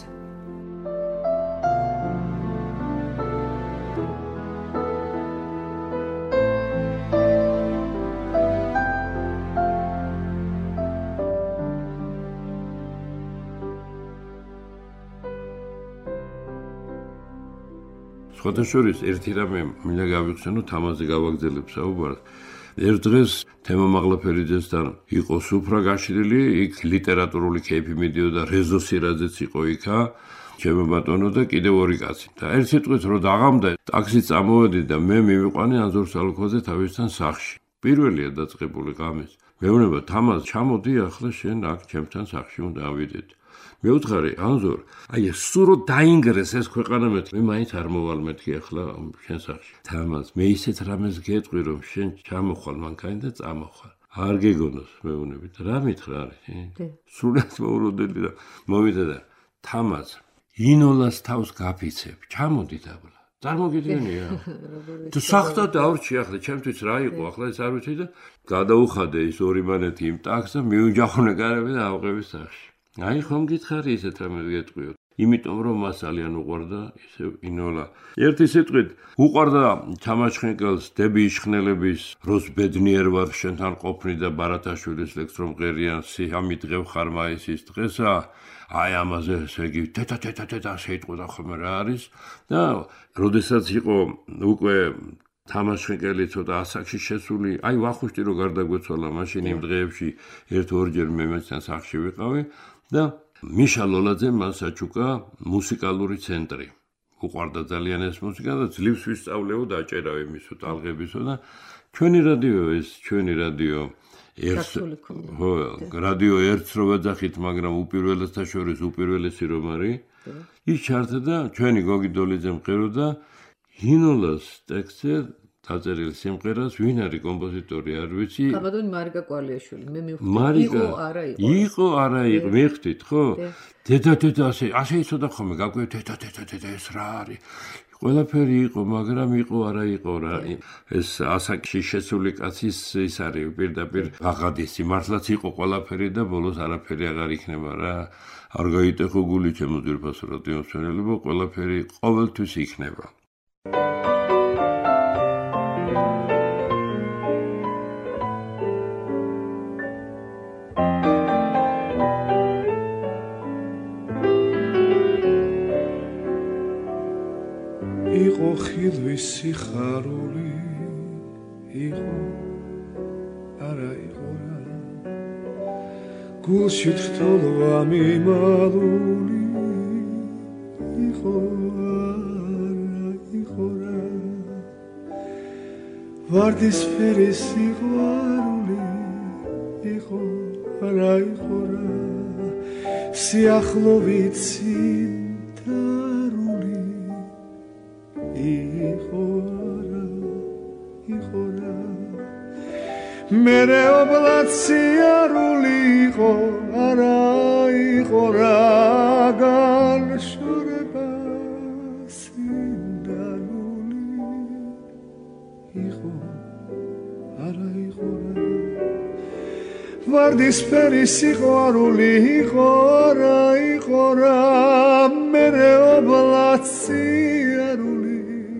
სხვადასხვა ერთი რამე მინდა გავიხსენო თამაზზე გავაგზავნებ საუბარს. ერთ დღეს თემა მაღლაფერიძესთან იყო სუფრა გაშლილი, იქ ლიტერატურული კეიფი მიდიოდა, რეზო სირაძეც იყო იქა, ჩემო ბატონო და კიდევ ორი კაცი. და ერთ სიტყვით რო დაღამდა, ტაქსი წამოვედი და მე მივიყვანე ანზორ სალოქოზე თავისთან სახლში. პირველია დაწყებული ღამეს. მეუბნება თამაზ, ჩამოდი ახლა შენ აქ ჩემთან სახლში უნდა ავიდეთ. მეუთხარი ანზორ, აი სურო დაინგრეს ეს ქვეყანა მე მე მაინც არ მოვალ მეთქი ახლა შენ სახლში. თამაზ, მე ისეთ რამეს გეტყვი რომ შენ ჩამოხვალ მანქანა და წამოხვალ. არ გეგონოს მეუბნებით. რა მითხრა არის? სულად მოუროდელი და მოვიდა და თამაზ, ინოლას თავს გაფიცებ. ჩამოდი დაბლა. წარმოგიდგენია? თუ სახტა დავრჩი ახლა ჩემთვის რა იყო ახლა ეს არ ვიცი და გადაუხადე ის ორი მანეთი იმ ტაქსს და მიუჯახუნე გარები და ავყევი სახლში. აი ხომ გითხარი ისეთ რამეს გეტყვიო. იმიტომ რომ მას ძალიან უყვარდა ისე ინოლა. ერთი სიტყვით უყვარდა თამაშხენკელს დები იშხნელების როს ბედნიერ ვარ შენთან ყოფნი და ბარათაშვილის ლექს რომ ღერიან სიამი დღევ ხარ მაისის დღესა. აი ამაზე ესე იგი თეთა თეთა თეთა შეიტყოდა ხოლმე რა არის და როდესაც იყო უკვე თამაშხენკელი ცოტა ასაკში შესული, აი ვახუშტი რო გარდაგვეცვალა მაშინ იმ დღეებში ერთ ორჯერ მე მასთან სახლში ვიყავი და მიშა ლოლაძემ მას აჩუკა მუსიკალური ცენტრი. უყვარდა ძალიან ეს მუსიკა და ძლივს ვისწავლეო დაჭერა იმისო ტალღებისო და ჩვენი რადიო ეს ჩვენი რადიო ერთ ხო რადიო ერთს რო ვეძახით, მაგრამ უპირველესთა შორის უპირველესი რომ არის ის ჩარდა და ჩვენი გოგი დოლიძემ ყეროდა ინოლას ტექსტზე დაწერილ სიმღერას ვინ არის კომპოზიტორი არ ვიცი. საბადონი მარიკა კვალიაშვილი. მე მივხვდი იყო არა იყო. იყო არა იყო მიხდით ხო? დედა დედა ასე ასე იცოდა ხოლმე გაგვი დედა დედა დედა ეს რა არის? ყველაფერი იყო, მაგრამ იყო არა იყო რა. ეს ასაკში შესული კაცის ის არის პირდაპირ აღადისი. მართლაც იყო ყველაფერი და ბოლოს არაფერი აღარ იქნება რა. არ გაიტეხო გული ჩემო ძვირფასო რადიო მსმენელებო, ყველაფერი ყოველთვის იქნება. იყო ხილვის სიხარული იყო არა იყო რა გულში თრთოლვა მიმალული იყო არა იყო რა ვარდისფერი სიყვარული იყო არა იყო რა სიახლოვით მერე ობლად სიარული იყო არა იყო რა განშორება სინდანული იყო არა იყო რა ვარდისფერი სიყვარული იყო არა იყო რა მერე ობლად სიარული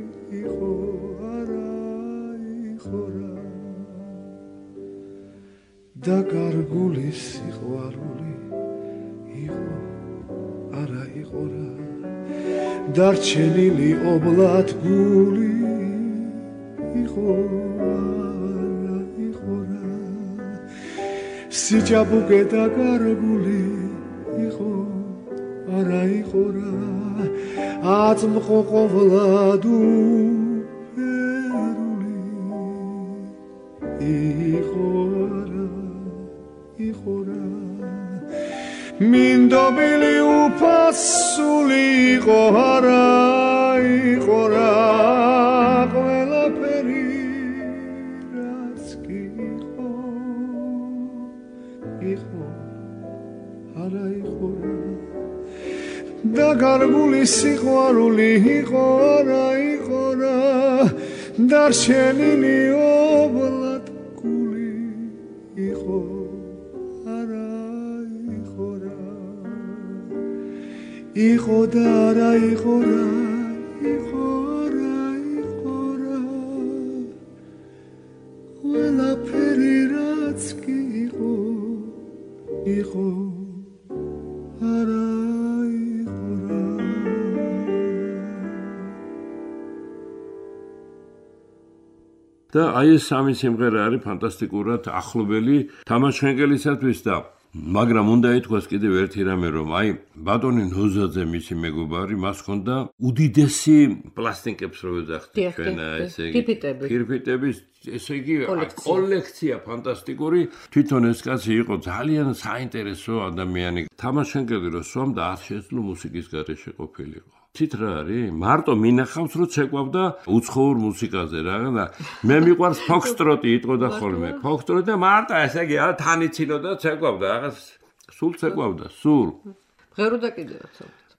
და გარგული სიყვარული იყო არა იყო რა დარჩენილი ობლად გული იყო არა იყო რა სიჯაბუკე და გარგული იყო არა იყო რა აწმყო ყოფლად უფერული იყო მინდობილი უფასული იყო არა იყო რა ყველაფერი რაც კი იყო იყო არა იყო რა და გარგული სიყვარული იყო არა იყო რა დარჩენილი ობლად გული იყო არა იყო და არა იყო რა იყო რა იყო რა ყველაფერი რაც კი იყო იყო არა იყო რა და აი ეს სამი სიმღერა არის ფანტასტიკურად ახლობელი თამარ შენკელისათვის და მაგრამ უნდა ითქვას კიდევ ერთი რამე რომ აი ბატონი ნოზაძე მისი მეგობარი მას ჰქონდა უდიდესი პლასტინკებს რო ვეძახდით ჩვენ ესე იგი ფირფიტების ესე იგი კოლექცია ფანტასტიკური თვითონ ეს კაცი იყო ძალიან საინტერესო ადამიანი თამარ შენკელი რო სვამდა ათ შეძლო მუსიკის გარეშე ყოფილიყო ცით რა არის მარტო მინახავს რომ ცეკვავდა უცხოურ მუსიკაზე რა და მე მიყვარს ფოქსტროტი იტყოდა ხოლმე ფოქსტროტი და მარტო ესე იგი თანიცინო და ცეკვავდა რაღაც სულ ცეკვავდა სულ ღეროდა კიდევაც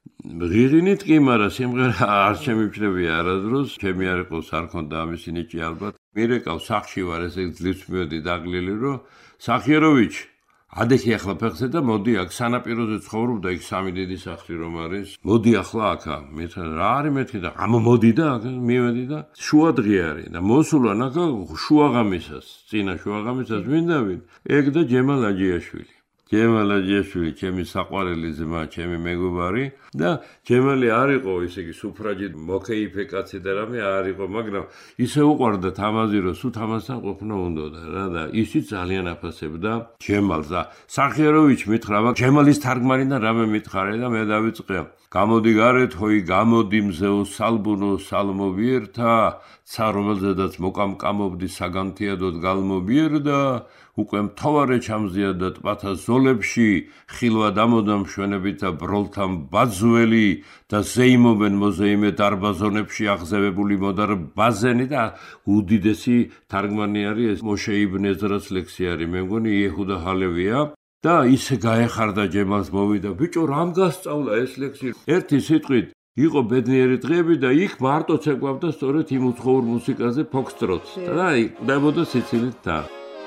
ღირინით კი მაგრამ სიმღერა არ შემიჩნევია არადროს ჩემი არ იყო არ ქონდა ამისი ნიჭი ალბათ მირეკავ სახში ვარ ესე ძლივს მივედი დაგლილი რომ სახიეროვიჩ ადექი ახლა ფეხზე და მოდი აქ სანაპიროზე ცხოვრობდა იქ სამი დიდი სახლი რომ არის მოდი ახლა აქა მე რა არის მეთქი და ამ მოდი და მივედი და შუა დღე არის და მოსულა ნახა შუაღამისას წინა შუაღამისას მინდავინ ეგ და ჯემალ აჯიაშვილი ჯემალ აჯიაშვილი ჩემი საყვარელი ძმა ჩემი მეგობარი და ჯემალი არ იყო ისე იგი სუფრაჯი მოკეიფე კაცი და რამე არ იყო მაგრამ ისე უყვარდა თამაზი რომ სულ თამასთან ყოფნა უნდოდა რა და ისიც ძალიან აფასებდა ჯემალს და სახიეროვიჩ მითხრა ჯემალის თარგმანიდან რამე მითხარე და მე დავიწყე გამოდი გარეთ ჰოი გამოდი მზეო სალბუნო სალმოვიერთა ცა რომელზედაც მოკამკამობდი საგანთიადოდ გალმობიერდა უკვე მთავარე ჩამზიადა ტბათა ზოლებში ხილვა დამოდა მშვენებით და ბროლთან ბაძველი და ზეიმობენ მოზეიმე დარბაზონებში აღზევებული მოდარ ბაზენი და უდიდესი თარგმანი არის ეს მოშე იბნ ეზრას ლექსი არის მე მგონი იეჰუდა ჰალევია და ისე გაეხარდა ჯემალს მოვიდა ბიჭო რამ გასწავლა ეს ლექსი ერთი სიტყვით იყო ბედნიერი დღეები და იქ მარტო ცეკვავდა სწორედ იმ უცხოურ მუსიკაზე ფოქსტროტს და დებოდა სიცილით და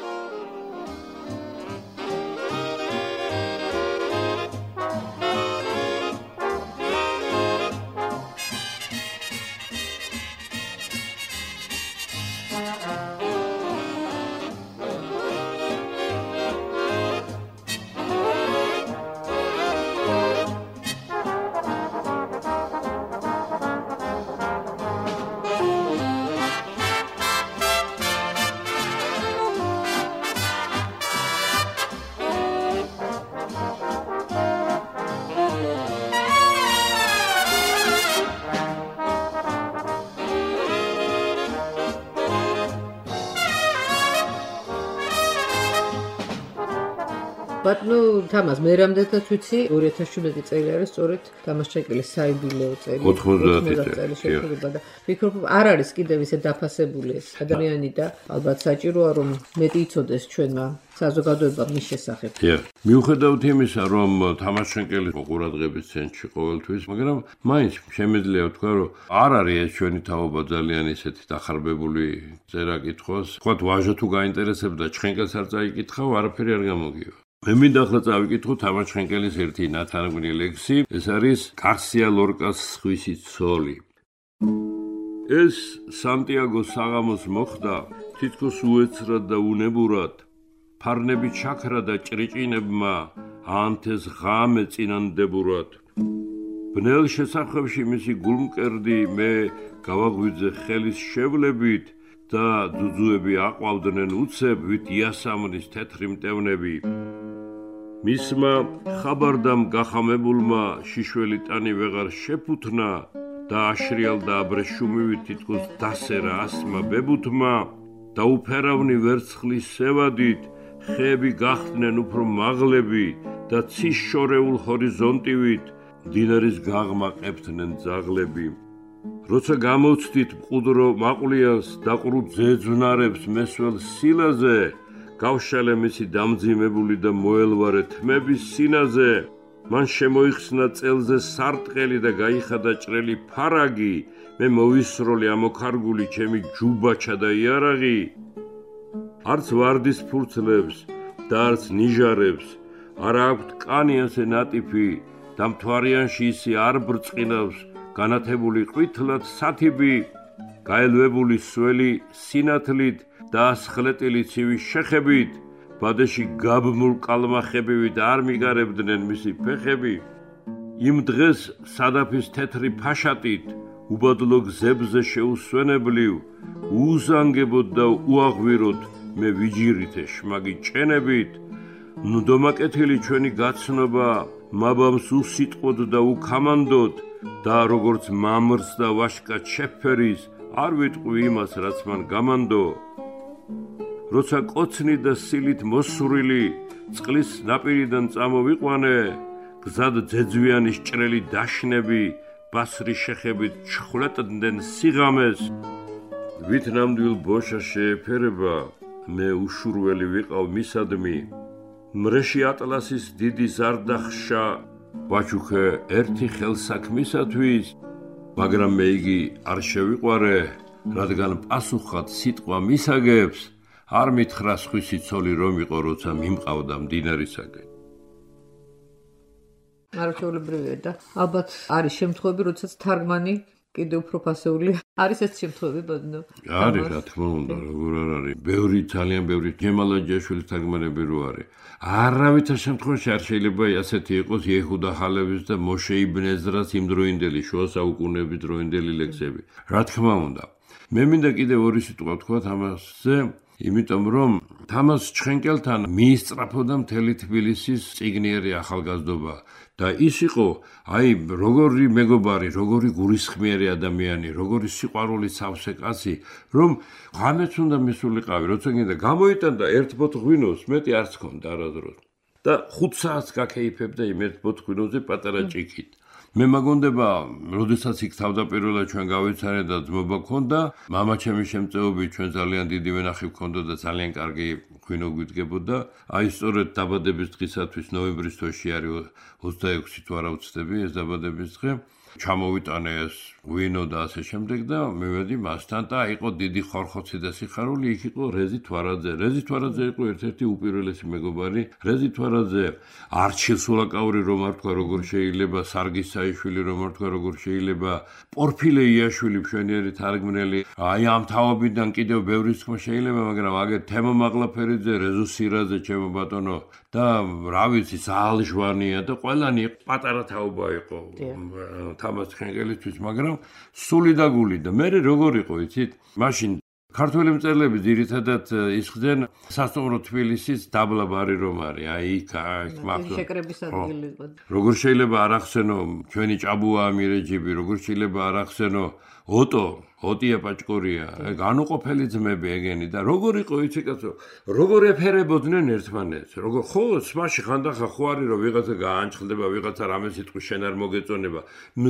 ბატონო თამაზ მე რამდენადაც ვიცი ორი ათას შვიდმეტი წელი არის სწორედ თამარ შენკელის საიუბილეო წელი ოცდაათი წელი შეფერება და ვფიქრობ არ არის კიდევ ისე დაფასებული ეს ადამიანი და ალბათ საჭიროა რომ მეტი იცოდეს ჩვენმა საზოგადოებამ მის შესახებ. მიუხედავად იმისა რომ თამარ შენკელის ყურადღების ცენტრში ყოველთვის, მაგრამ მაინც შემიძლია ვთქვა რომ არ არის ეს ჩვენი თაობა ძალიან ისეთი დახარბებული წერა კითხვას. თქვათ ვაჟა თუ გაინტერესებდა შენკელს არ წაიკითხავ, არაფერი არ გამოგივა. მე მინდა ახლა წავიკითხო თამარ შენკელის ერთი ნათარგმნი ლექსი, ეს არის გარსია ლორკას სხვისი ცოლი. ეს სანტიაგოს საღამოს მოხდა, თითქოს უეცრად და უნებურად. ფარნები ჩაქრა და ჭრიჭინებმა აანთეს ღამე წინანდებურად. ბნელ შესახებში მისი გულმკერდი მე გავაღვიძე ხელის შევლებით და ძუძუები აყვავდნენ უცებ ვით იასამნის თეთრი მტევნები. მისმა ხაბარდამ გახამებულმა შიშველი ტანი ვეღარ შეფუთნა და აშრიალდა აბრეშუმივით თითქოს დასერა ასმა ბებუთმა და უფერავნი ვერცხლის სევადით ხეები გახდნენ უფრო მაღლები და ცის შორეულ ჰორიზონტივით მდინარის გაღმა ყებთნენ ძაღლები. როცა გამოცდით მყუდრო მაყვლიანს და ყრუ ძეძვნარებს მესველ სილაზე, გავშალე მისი დამძიმებული და მოელვარე თმების სინაზე, მან შემოიხსნა წელზე სარტყელი და გაიხადა ჭრელი ფარაგი, მე მოვისროლე ამოქარგული ჩემი ჯუბაჩა და იარაღი. არც ვარდის ფურცლებს და არც ნიჟარებს არ აქვთ კანი ასე ნატიფი და და მთვარიანში ისი არ ბრწყინავს განათებული ყვითლად სათიბი გაელვებული სველი სინათლით და ასხლეტილი ცივის შეხებით ბადეში გაბმულ კალმახებივით არ მიგარებდნენ მისი ფეხები იმ დღეს სადაფის თეთრი ფაშატით უბადლო გზებზე შეუსვენებლივ უზანგებოდ და უაღვიროთ მე ვიჯირითე შმაგი ჭენებით ნდომაკეთილი ჩვენი გაცნობა მაბამს უსიტყვოდ და უქამანდოდ და როგორც მამრს და ვაშკად შეფერის არ ვიტყვი იმას რაც მან გამანდო როცა კოცნი და სილით მოსურილი წყლის ნაპირიდან წამოვიყვანე გზად ძეძვიანი სჭრელი დაშნები ბასრი შეხებით ჩხვლეტდნენ სიღამეს ვით ნამდვილ ბოშა შეეფერება მე უშურველი ვიყავ მისადმი მრეში ატლასის დიდი ზარდახშა ვაჩუხე ერთი ხელსაქმისათვის მაგრამ მე იგი არ შევიყვარე რადგან პასუხად სიტყვა მისაგებს არ მითხრა სხვისი ცოლი რომ იყო როცა მიმყავდა მდინარისაკენ არჩეულებრივია და ალბათ არის შემთხვევები როდესაც თარგმანი კიდევ უფრო ფასეულია არის ეს შემთხვევები ბოდნო არის რა თქმა უნდა როგორ არ არის ბევრი ძალიან ბევრი ჯემალაჯაშვილის თარგმანები რო არის არავითარ შემთხვევაში არ შეიძლება ასეთი იყოს იეჰუდა ჰალევის და მოშე იბნ ეზრას იმდროინდელი შუა საუკუნეების დროინდელი ლექსები რა თქმა უნდა მე მინდა კიდევ ორი სიტყვა თქვა ამაზე იმიტომ რომ თამას ჩხენკელთან მიისწრაფოდა მთელი თბილისის წიგნიერი ახალგაზრდობა და ის იყო აი როგორი მეგობარი, როგორი გულისხმიერი ადამიანი, როგორი სიყვარულით სავსე კაცი, რომ ღამეც უნდა მისულიყავი, როცა გინდა გამოიტანდა ერთ ბოთლ ღვინოს, მეტი არც ჰქონდა არასდროს. და ხუთ საათს გაკეიფებდა იმ ერთ ბოთლ ღვინოზე პატარა ჭიქით. მე მაგონდება, როდესაც იქ თავდაპირველად ჩვენ გავიცანე და ძმობა ქონდა, მამაჩემის შემწეობით ჩვენ ძალიან დიდი ვენახი ქონდა და ძალიან კარგი ღვინო გვიდგებოდა. აი სწორედ დაბადების დღისათვის ნოემბრის თვეში არის ოცდაექვსი თუ არა ვცდები ეს დაბადების დღე. ჩამოვიტანე ეს ღვინო და ასე შემდეგ და მივედი მასთან და იყო დიდი ხორხოცი და სიხარული, იქ იყო რეზი თვარაძე. რეზი თვარაძე იყო ერთ-ერთი უპირველესი მეგობარი. რეზი თვარაძე არჩილ სულაკაური რომ არ თქვა როგორ შეიძლება, სარგის საიშვილი რომ არ თქვა როგორ შეიძლება, პორფილე იაშვილი მშვენიერი თარგმნელი. აი ამ თაობიდან კიდევ ბევრი თქმა შეიძლება, მაგრამ აგერ თემო მაღლაფერიძე, რეზო სირაძე, ჩემო ბატონო და რა ვიცი, ზაალჟვანია და ყველანი პატარა თაობა იყო. თამას ჩხენკელისთვის, მაგრამ სული და გული და მე როგორ იყო, იცით? მაშინ ქართველი მწერლები ძირითადად ისხდნენ სასტუმრო თბილისის დაბლა ბარი რომ არის, აი იქ აქ მაგ შეკრების ადგილი იყო. როგორ შეიძლება არ ახსენო ჩვენი ჭაბუა მირეჯიბი, როგორ შეიძლება არ ახსენო ოტო, ოტია პაჭკორია, განუყოფელი ძმები ეგენი და როგორ იყო იცი კაცო, როგორ ეფერებოდნენ ერთმანეთს, როგორ ხო სმაში ხანდახა ხო არის რომ ვიღაცა გაანჭხლდება, ვიღაცა რამე სიტყვის შენ არ მოგეწონება,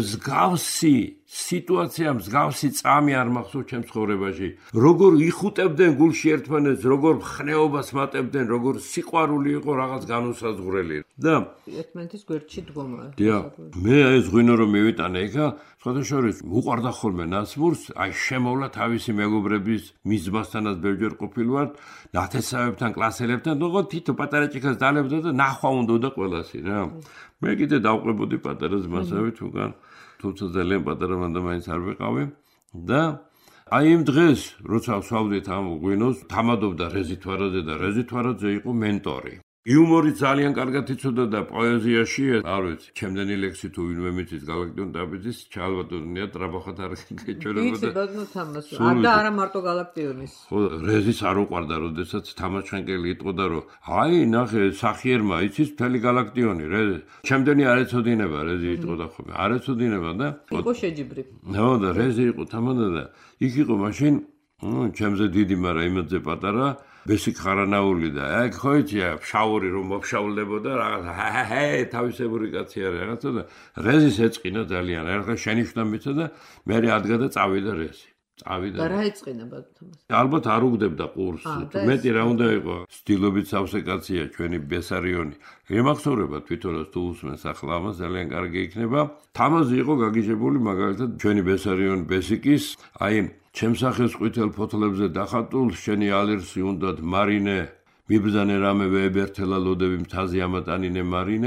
მსგავსი სიტუაცია, მსგავსი წამი არ მახსოვს ჩემ ცხოვრებაში, როგორ იხუტებდნენ გულში ერთმანეთს, როგორ ხნეობას მატებდნენ, როგორ სიყვარული იყო რაღაც განუსაზღვრელი და ერთმანეთის გვერდში დგომა. დიახ, მე ეს ღვინო რომ მივიტანე იქა, სხვათა შორის უყვარდა ხოლმე ნაცმურს, აი შემოვლა თავისი მეგობრების მიზბასთანაც ბევრჯერ ყოფილი ვარ, ნათესავებთან, კლასელებთან, თქო თითო პატარა ჭიქას დალებდა და ნახვა უნდოდა ყველასი რა. მე კიდე დავყვებოდი პატარა ძმასავით უკან, თუმცა ძალიან პატარა მანდა მაინც არ ვიყავი და აი იმ დღეს, როცა ვსვავდით ამ ღვინოს, თამადობდა რეზი თვარაძე და რეზი თვარაძე იყო მენტორი. იუმორი ძალიან კარგად იცოდა და პოეზიაში, არ ვიცი, ჩემდენი ლექსი თუ ვინმე მიცის გალაქტიონ დაბიძის, ჩალბატონია ტრაბახად არ გეჭერებოდა. ვიცი, ბატონო თამას. და არა მარტო გალაქტიონის. ხო, რეზის არ უყვარდა, როდესაც თამას ჩხენკელი იტყოდა, რომ აი, ნახე, სახიერმა იცის მთელი გალაქტიონი, რეზი. ჩემდენი არ ეცოდინება, რეზი იტყოდა ხოლმე. არ ეცოდინება და იყო შეჯიბრი. ხო, და რეზი იყო თამადა და იქ იყო მაშინ, ნუ, ჩემზე დიდი, მაგრამ იმედზე პატარა ბესიკ ხარანაული და აი ხო იცი შაური რომ მოფშავლდებოდა რაღაც ჰე თავისებური კაცი არის რაღაცა და რეზის ეწყინა ძალიან ერთხელ შენიშვნა მიცა და მე ადგა და წავიდა რეზი წავიდა და რა ეწყინა ბატონო ალბათ არ უგდებდა ყურს მეტი რა უნდა იყო სტილობით სავსე კაცია ჩვენი ბესარიონი ემახსოვრება თვითონაც თუ უსმენს ახლა ამას ძალიან კარგი იქნება თამაზი იყო გაგიჟებული მაგალითად ჩვენი ბესარიონ ბესიკის აი ჩემ სახეს ყვითელ ფოთლებზე დახატულ შენი ალერსი უნდათ მარინე მიბრძანე რამე ვეებერთელა ლოდები მთაზე ამატანინე მარინე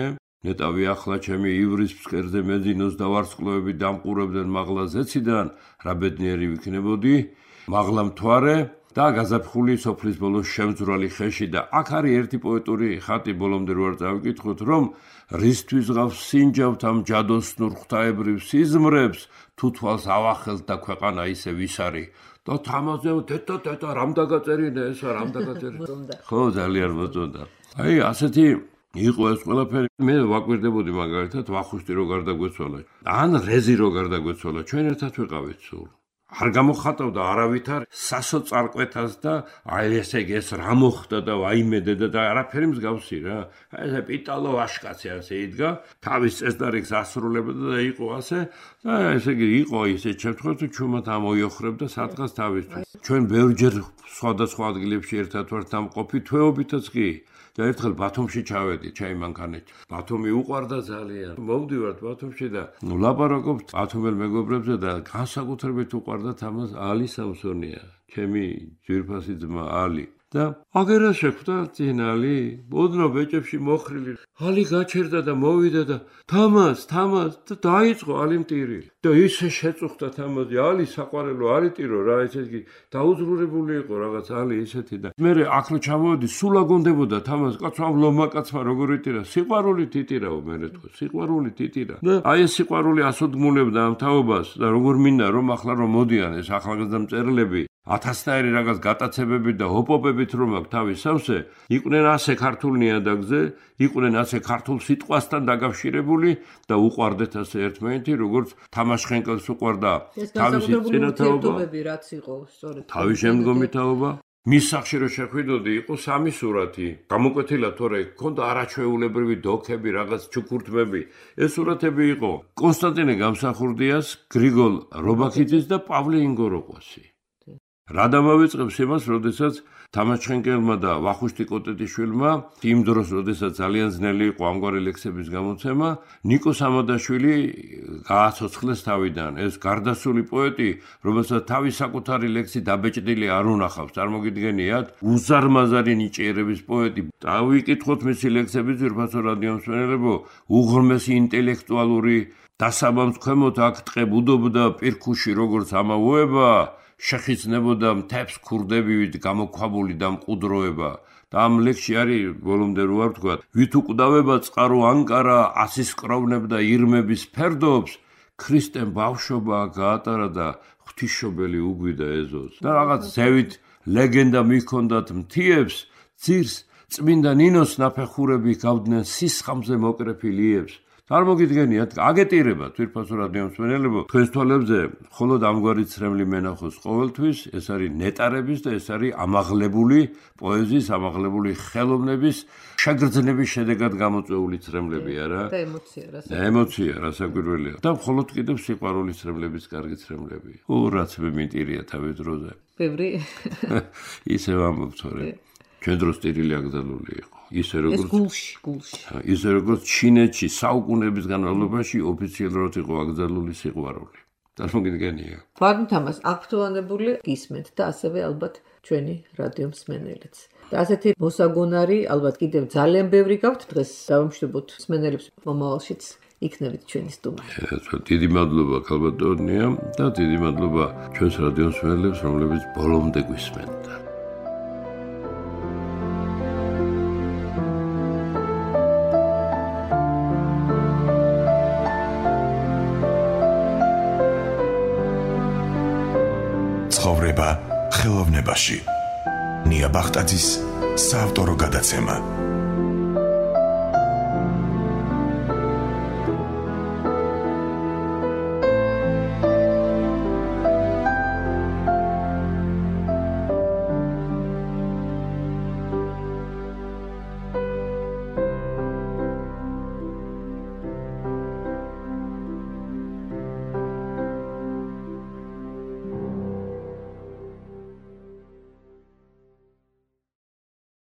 ნეტავი ახლა ჩემი ივრის ფსკერზე მეძინოს და ვარსკვლავები დამყურებდნენ მაღლა ზეციდან, რა ბედნიერი ვიქნებოდი, მაღლა მთვარე და გაზაფხული სოფლის ბოლოს შემძვრალი ხელში და აქ არის ერთი პოეტური ხატი ბოლომდე რო არ წავიკითხოთ, რომ რისთვის ღავს სინჯავთ ამ ჯადოსნურ ღვთაებრივ სიზმრებს, თუ თვალს ავახელთ და ქვეყანა ისე ვის არის და თამაზე თეთა თეთა რამ დაგაწერინა ესა რამ დაგაწერინა ხო ძალიან მოწონდა აი ასეთი იყო ეს ყველაფერი მე ვაკვირდებოდი მაგალითად ვახუშტი რო გარდაგვეცვალა ან რეზი რო გარდაგვეცვალა ჩვენ ერთად ვიყავით სულ არ გამოხატავდა არავითარ სასო წარკვეთას და აი ესე იგი ეს რა მოხდა და ვაიმედე და არაფერი მსგავსი რა აი ეს პიტალო ვაშკაცი ასე იდგა თავის წესდარიგს ასრულებდა და იყო ასე და ესე იგი იყო ისე შემთხვევით თუ ჩუმად ამოიოხრებდა სადღაც თავისთვის ჩვენ ბევრჯერ სხვადასხვა ადგილებში ერთად ვართ დამყოფი თვეობითაც კი და ერთხელ ბათუმში ჩავედი ჩაი მანქანით ბათუმი უყვარდა ძალიან მოვდივართ ბათუმში და ვლაპარაკობთ ბათუმელ მეგობრებზე და განსაკუთრებით უყვარდათ ამას ალი სამსონია ჩემი ძვირფასი ძმა ალი და აგერა შეხვდა წინალი ბოდნო ბეჭებში მოხრილი ალი გაჩერდა და მოვიდა და თამას თამას და დაიწყო ალი მტირი და ისე შეწუხდა თამაზი ალი საყვარელო არი ტირო რა ესე იგი დაუძრურებული იყო რაღაც ალი ისეთი და მე ახლო ჩამოვედი სულ აგონდებოდა თამაზ კაცო ამ ლომაკაცმა როგორი ტირა სიყვარული თიტირაო მე თქო სიყვარული თიტირა და აი ეს სიყვარული ასოდგმულებდა ამ თაობას და როგორ მინდა რომ ახლა რომ მოდიან ეს ახალგაზრდა მწერლები ათასნაირი რაღაც გატაცებები და ჰოპოპებით რომ აქვს თავის სავსე, იყვნენ ასე ქართულ ნიადაგზე, იყვნენ ასე ქართულ სიტყვასთან დაკავშირებული და უყვარდეთ ასე ერთმანეთი, როგორც თამაშ ხენკელს უყვარდა თავისი წინათაობა, რაც იყო, სწორედ. თავის შემდგომი თაობა. მის სახში რო შეხვიდოდი, იყო სამი სურათი. გამოკვეთილად თორე ქონდა არაჩვეულებრივი დოქები, რაღაც ჩუქურთმები. ეს სურათები იყო კონსტანტინე გამსახურდიას, გრიგოლ რობაქიძის და პავლე ინგოროყვასი. რა დამავიწყებს იმას, როდესაც თამაშხენკელმა და ვახუშტი კოტეტიშვილმა იმ დროს, როდესაც ძალიან ძნელი იყო ამგვარი ლექსების გამოცემა, ნიკო სამადაშვილი გააცოცხლეს თავიდან. ეს გარდასული პოეტი, რომელსაც თავის საკუთარი ლექსი დაბეჭდილი არ უნახავს, წარმოგიდგენიათ, უზარმაზარი ნიჭიერების პოეტი. დავიკითხოთ მისი ლექსები ძვირფასო რადიო მსმენელებო, უღრმესი ინტელექტუალური დასაბამს ქვემოთ აქ ტყე ბუდობდა პირქუში როგორც ამაუება შეხიცნებოდა მთებს ქურდებივით გამოქვაბული და მყუდროება და ამ ლექსში არის ბოლომდე რო არ ვთქვა ვით უკვდავება წყარო ანკარა ასის კროვნებდა ირმების ფერდობს ქრისტემ ბავშვობა გაატარა და ღვთისმშობელი უგვიდა ეზოს და რაღაც ზევით ლეგენდა მიჰქონდათ მთიებს ძირს წმინდა ნინოს ნაფეხურები გავდნენ სისხამზე მოკრეფილიებს წარმოგიდგენიათ, აგეტირება თვითფასო რადიო მსმენელებო, თქვენს თვალებზე მხოლოდ ამგვარი ცრემლი მენახოს ყოველთვის, ეს არის ნეტარების და ეს არის ამაღლებული პოეზიის, ამაღლებული ხელოვნების შეგრძნების შედეგად გამოწვეული ცრემლებია რა. და ემოცია რა. და ემოცია რა საკვირველია. და მხოლოდ კიდევ სიყვარულის ცრემლების კარგი ცრემლებია. ო რაც მე მინტირია თავის დროზე. ბევრი. ისევ ამბობ თორე. ჩვენ დროს ტირილი აკრძალული იყო. ისე როგორც ეს გულში, გულში. ისე როგორც ჩინეთში საუკუნეების განმავლობაში ოფიციალურად იყო აკრძალული სიყვარული. წარმოგიდგენია. ბატონ თამას აქტუალებული გისმენთ და ასევე ალბათ ჩვენი რადიო მსმენელიც. და ასეთი მოსაგონარი ალბათ კიდევ ძალიან ბევრი გაქვთ დღეს დავამშვიდობოთ მსმენელებს მომავალშიც იქნებით ჩვენი სტუმარი. დიდი მადლობა ქალბატონია და დიდი მადლობა ჩვენს რადიო მსმენელებს, რომლებიც ბოლომდე გვისმენთ. ცხოვრება ხელოვნებაში. ნია ბახტაძის საავტორო გადაცემა.